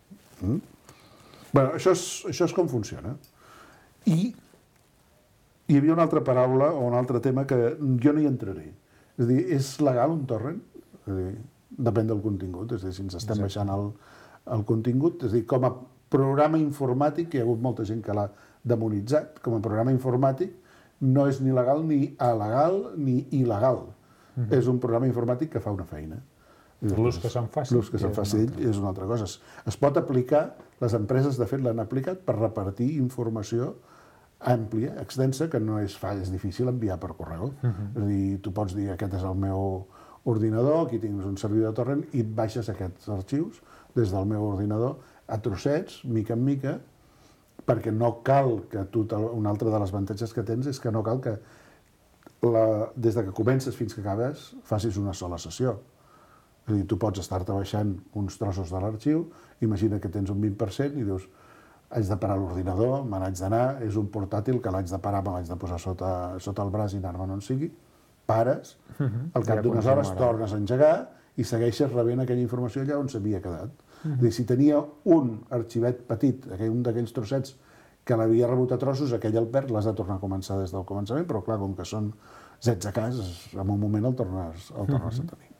Bé, això és com funciona. I hi havia una altra paraula o un altre tema que jo no hi entraré. És a dir, és legal un torrent? És a dir, depèn del contingut. És a dir, si ens estem baixant el contingut, és a dir, com a programa informàtic, que hi ha hagut molta gent que l'ha demonitzat, com a programa informàtic no és ni legal ni alegal ni il·legal. És un programa informàtic que fa una feina. L'ús que se'n faci. L'ús que se'n faci és una altra cosa. Es pot aplicar, les empreses de fet l'han aplicat per repartir informació àmplia, extensa, que no és difícil enviar per correu. És a dir, tu pots dir aquest és el meu ordinador, aquí tens un servidor de torrent i et baixes aquests arxius des del meu ordinador a trossets, mica en mica, perquè no cal que tu, un altre de les avantatges que tens és que no cal que des de que comences fins que acabes facis una sola sessió. És a dir, tu pots estar-te baixant uns trossos de l'arxiu, imagina que tens un 20% i dius, haig de parar l'ordinador, me n'haig d'anar, és un portàtil que l'haig de parar, me l'haig de posar sota el braç i anar-me'n on sigui, pares, al cap d'unes hores tornes a engegar i segueixes rebent aquella informació allà on s'havia quedat. És a dir, si tenia un arxivet petit, un d'aquells trossets que l'havia rebut a trossos, aquell el perd, l'has de tornar a començar des del començament, però clar, com que són zets a cas, en un moment el tornes a tenir.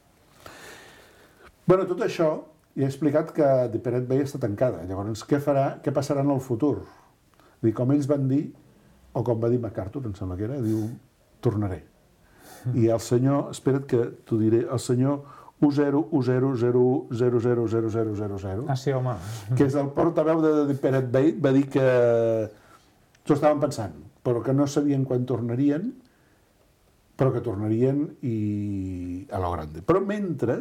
Bé, tot això, ja he explicat que The Pirate Bay està tancada. Llavors, què passarà en el futur? Com ells van dir, o com va dir MacArthur, em sembla que era, diu, tornaré. I el senyor, espera't que t'ho diré, el senyor U010000000, ah, sí, home, que és el portaveu de The Pirate Bay, va dir que s'ho estaven pensant, però que no sabien quan tornarien, però que tornarien i a lo grande. Però mentre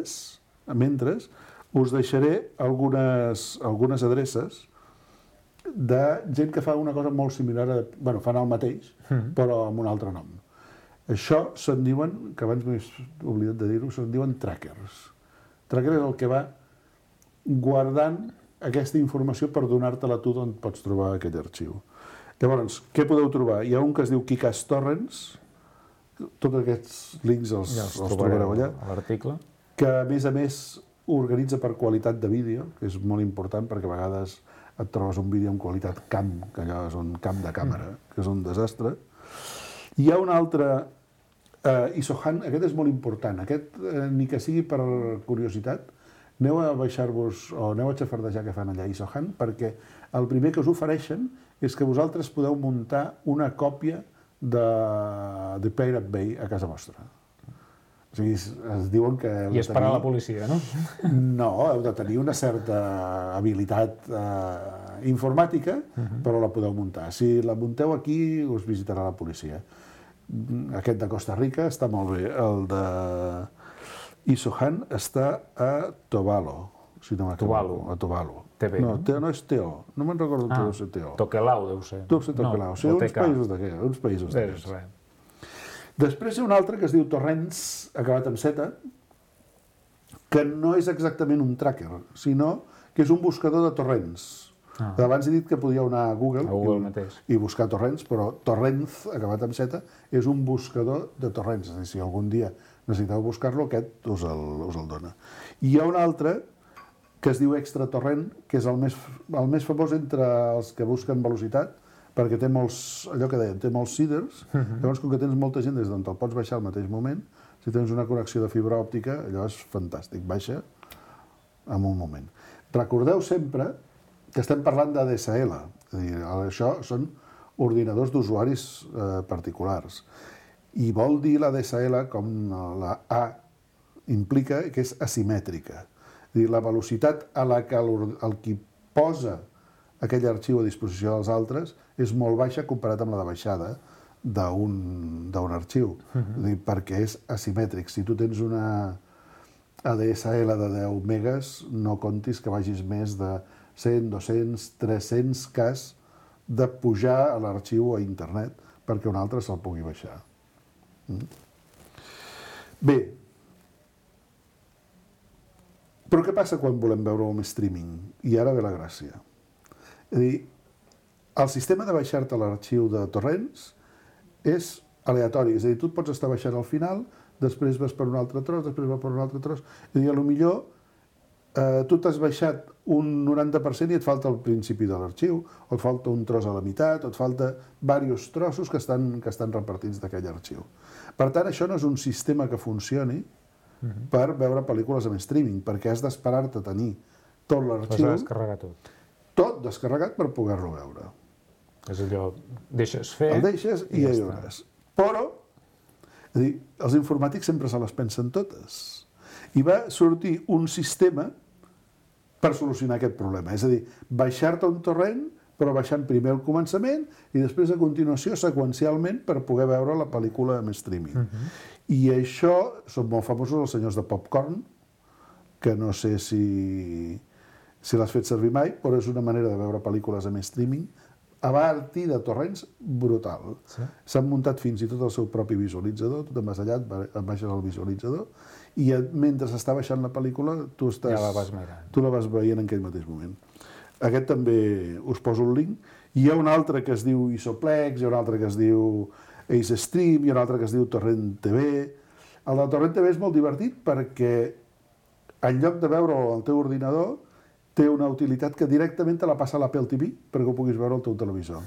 us deixaré algunes adreces de gent que fa una cosa molt similar bueno, fan el mateix, però amb un altre nom. Això se'n diuen, que abans m'he oblidat de dir-ho, se'n diuen trackers. Tracker és el que va guardant aquesta informació per donar-te-la tu d'on pots trobar aquell arxiu. Llavors, què podeu trobar? Hi ha un que es diu Kick-Ass Torrents, tots aquests links els trobareu allà, a l'article, que a més organitza per qualitat de vídeo, que és molt important perquè a vegades et trobes un vídeo amb qualitat camp, que allò és un camp de càmera, que és un desastre. Hi ha un altre, Isohan, aquest és molt important, aquest ni que sigui per curiositat, aneu a baixar-vos o aneu a xafardejar què fan allà a Isohan, perquè el primer que us ofereixen és que vosaltres podeu muntar una còpia de The Pirate Bay a casa vostra. O sigui, es diuen que... I esperar la policia, no? No, heu de tenir una certa habilitat informàtica, però la podeu muntar. Si la munteu aquí, us visitarà la policia. Aquest de Costa Rica està molt bé. El de Isohan està a Tuvalu, si no m'equivoco. A Tuvalu. TV, no? No és Teo. No me'n recordo que deu ser Teo. Tokelau deu ser. Deu ser Tokelau. Sí, uns països d'aquests. Després hi ha un altre que es diu Torrents, acabat amb Z, que no és exactament un tracker, sinó que és un buscador de torrents. Abans he dit que podíeu anar a Google i buscar torrents, però Torrents, acabat amb Z, és un buscador de torrents. És a dir, si algun dia necessiteu buscar-lo, aquest us el dona. I hi ha un altre que es diu Extra Torrent, que és el més famós entre els que busquen velocitat, perquè té molts, allò que dèiem, té molts seeders, llavors com que tens molta gent des d'on te'l pots baixar al mateix moment, si tens una connexió de fibra òptica, allò és fantàstic, baixa en un moment. Recordeu sempre que estem parlant d'ADSL, és a dir, això són ordinadors d'usuaris particulars, i vol dir l'ADSL, com la A implica, que és asimètrica. És a dir, la velocitat a la que el qui posa aquell arxiu a disposició dels altres és molt baixa comparat amb la de baixada d'un arxiu, perquè és asimètric. Si tu tens una ADSL de 10 megas, no comptis que vagis més de 100, 200, 300 cas de pujar a l'arxiu a internet perquè un altre se'l pugui baixar. Bé, passa quan volem veure-ho en streaming? I ara ve la gràcia. És a dir, el sistema de baixar-te l'arxiu de torrents és aleatori, és a dir, tu et pots estar baixant al final, després vas per un altre tros, després vas per un altre tros, és a dir, potser tu t'has baixat un 90% i et falta el principi de l'arxiu, o et falta un tros a la meitat, o et falta diversos trossos que estan repartits d'aquell arxiu. Per tant, això no és un sistema que funcioni per veure pel·lícules en streaming, perquè has d'esperar-te a tenir tot l'arxiu, descarregar tot descarregat per poder-lo veure. És allò, deixes fer... El deixes i ja hi hauràs. Però, és a dir, els informàtics sempre se les pensen totes. I va sortir un sistema per solucionar aquest problema. És a dir, baixar-te un torrent, però baixant primer al començament i després a continuació seqüencialment per poder veure la pel·lícula en streaming. I això, són molt famosos els senyors de Popcorn, que no sé si l'has fet servir mai, però és una manera de veure pel·lícules en streaming a partir de torrents brutal. S'han muntat fins i tot el seu propi visualitzador, tu te'n vas allà, et baixes el visualitzador, i mentre s'està baixant la pel·lícula, tu la vas veient en aquell mateix moment. Aquest també us poso el link. Hi ha un altre que es diu Isoplex, hi ha un altre que es diu Ace Stream, hi ha un altre que es diu Torrent TV. El de Torrent TV és molt divertit perquè en lloc de veure-ho al teu ordinador, té una utilitat que directament te la passa a l'Apple TV perquè ho puguis veure al teu televisor.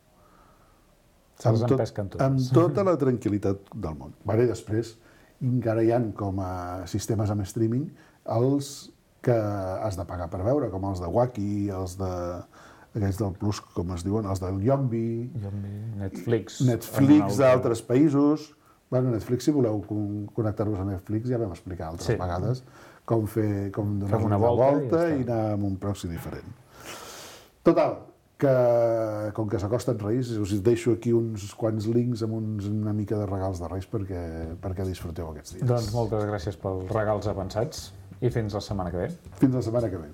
Amb tota la tranquil·litat del món. I després encara hi ha com a sistemes amb streaming els que has de pagar per veure, com els de Wacky, els del Plus, com es diuen, els del Yombi, Netflix d'altres països. Bueno, Netflix, si voleu connectar-vos a Netflix, ja vam explicar altres vegades com donar una volta i anar a un proxy diferent. Total, que com que s'acosten Reis, us deixo aquí uns quants links amb una mica de regals de Reis perquè disfruteu aquests dies. Doncs moltes gràcies pels regals avançats i fins la setmana que ve. Fins la setmana que ve.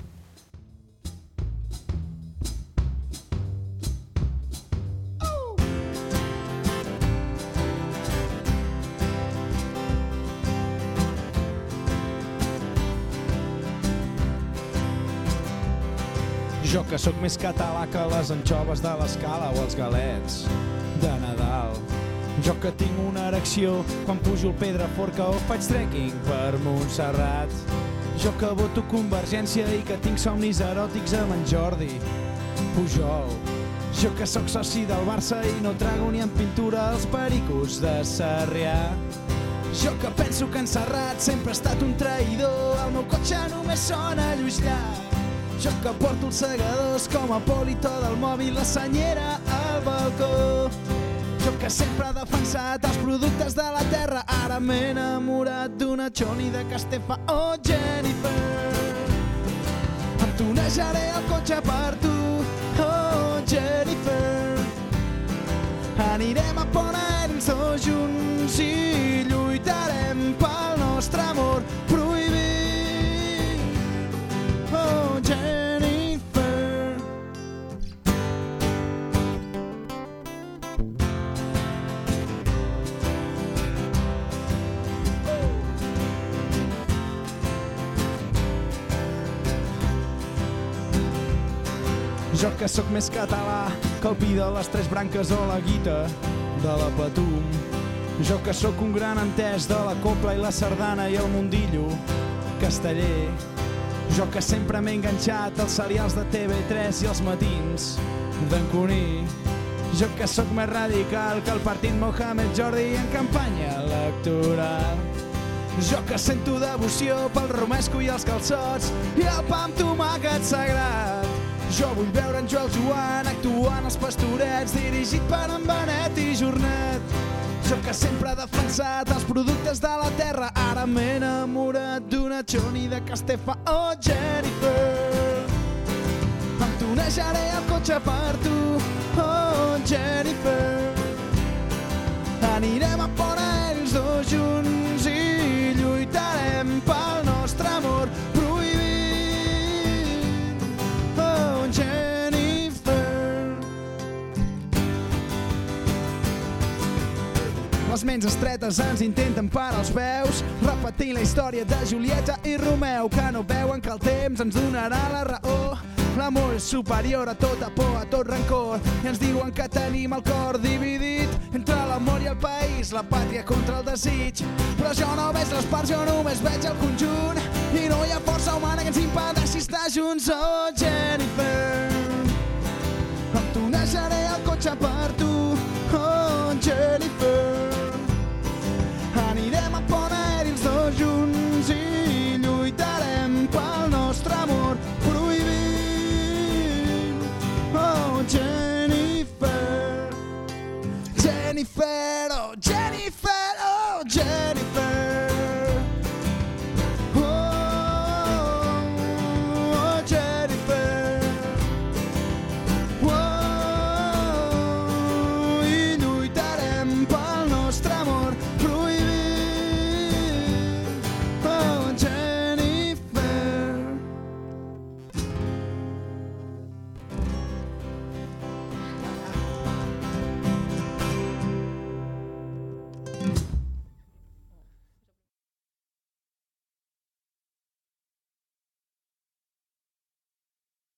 Jo que sóc més català que les anxoves de l'Escala o els galets de Nadal. Jo que tinc una erecció quan pujo el Pedraforca o faig trekking per Montserrat. Jo que voto Convergència i que tinc somnis eròtics amb en Jordi Pujol. Jo que sóc soci del Barça i no trago ni en pintura els pericos de Sarrià. Jo que penso que en Serrat sempre ha estat un traïdor, el meu cotxe només sona Lluís Llach. Jo que porto els segadors com a polito del mòbil, la senyera al balcó. Jo que sempre he defensat els productes de la terra, ara m'he enamorat d'una Choni de Castefa o Jennifer. Em tunejaré el cotxe per tu, oh Jennifer. Anirem a Pont Aèries tots junts i lluitarem pel nostre amor prohibit. Oh, Jennifer. Jo que sóc més català que el pi de les tres branques o la guita de la Patum. Jo que sóc un gran entès de la copla i la sardana i el mundillo casteller. Jo que sempre m'he enganxat als serials de TV3 i els matins d'en Cuní. Jo que sóc més radical que el partit Mohamed Jordi en campanya electoral. Jo que sento devoció pel romesco i els calçots i el pa amb tomàquet sagrat. Jo vull veure en Joel Joan actuant als Pastorets, dirigit per en Benet i Jornet. Jo que sempre he defensat els productes de la terra, ara m'he enamorat d'una Choni de Castefa o Jennifer. Em tunejaré el cotxe per tu, oh Jennifer. Anirem a Pont Aèries tots junts i lluitarem pel nostre amor prohibit, oh Jennifer. Les ments estretes ens intenten parar els peus, repetint la història de Julieta i Romeu, que no veuen que el temps ens donarà la raó. L'amor és superior a tota por, a tot rancor, i ens diuen que tenim el cor dividit entre l'amor i el país, la pàtria contra el desig. Però jo no veig les parts, jo només veig el conjunt, i no hi ha força humana que ens impedeixi estar junts. Oh, Jennifer, em tunejaré el cotxe per tu. Oh, Jennifer,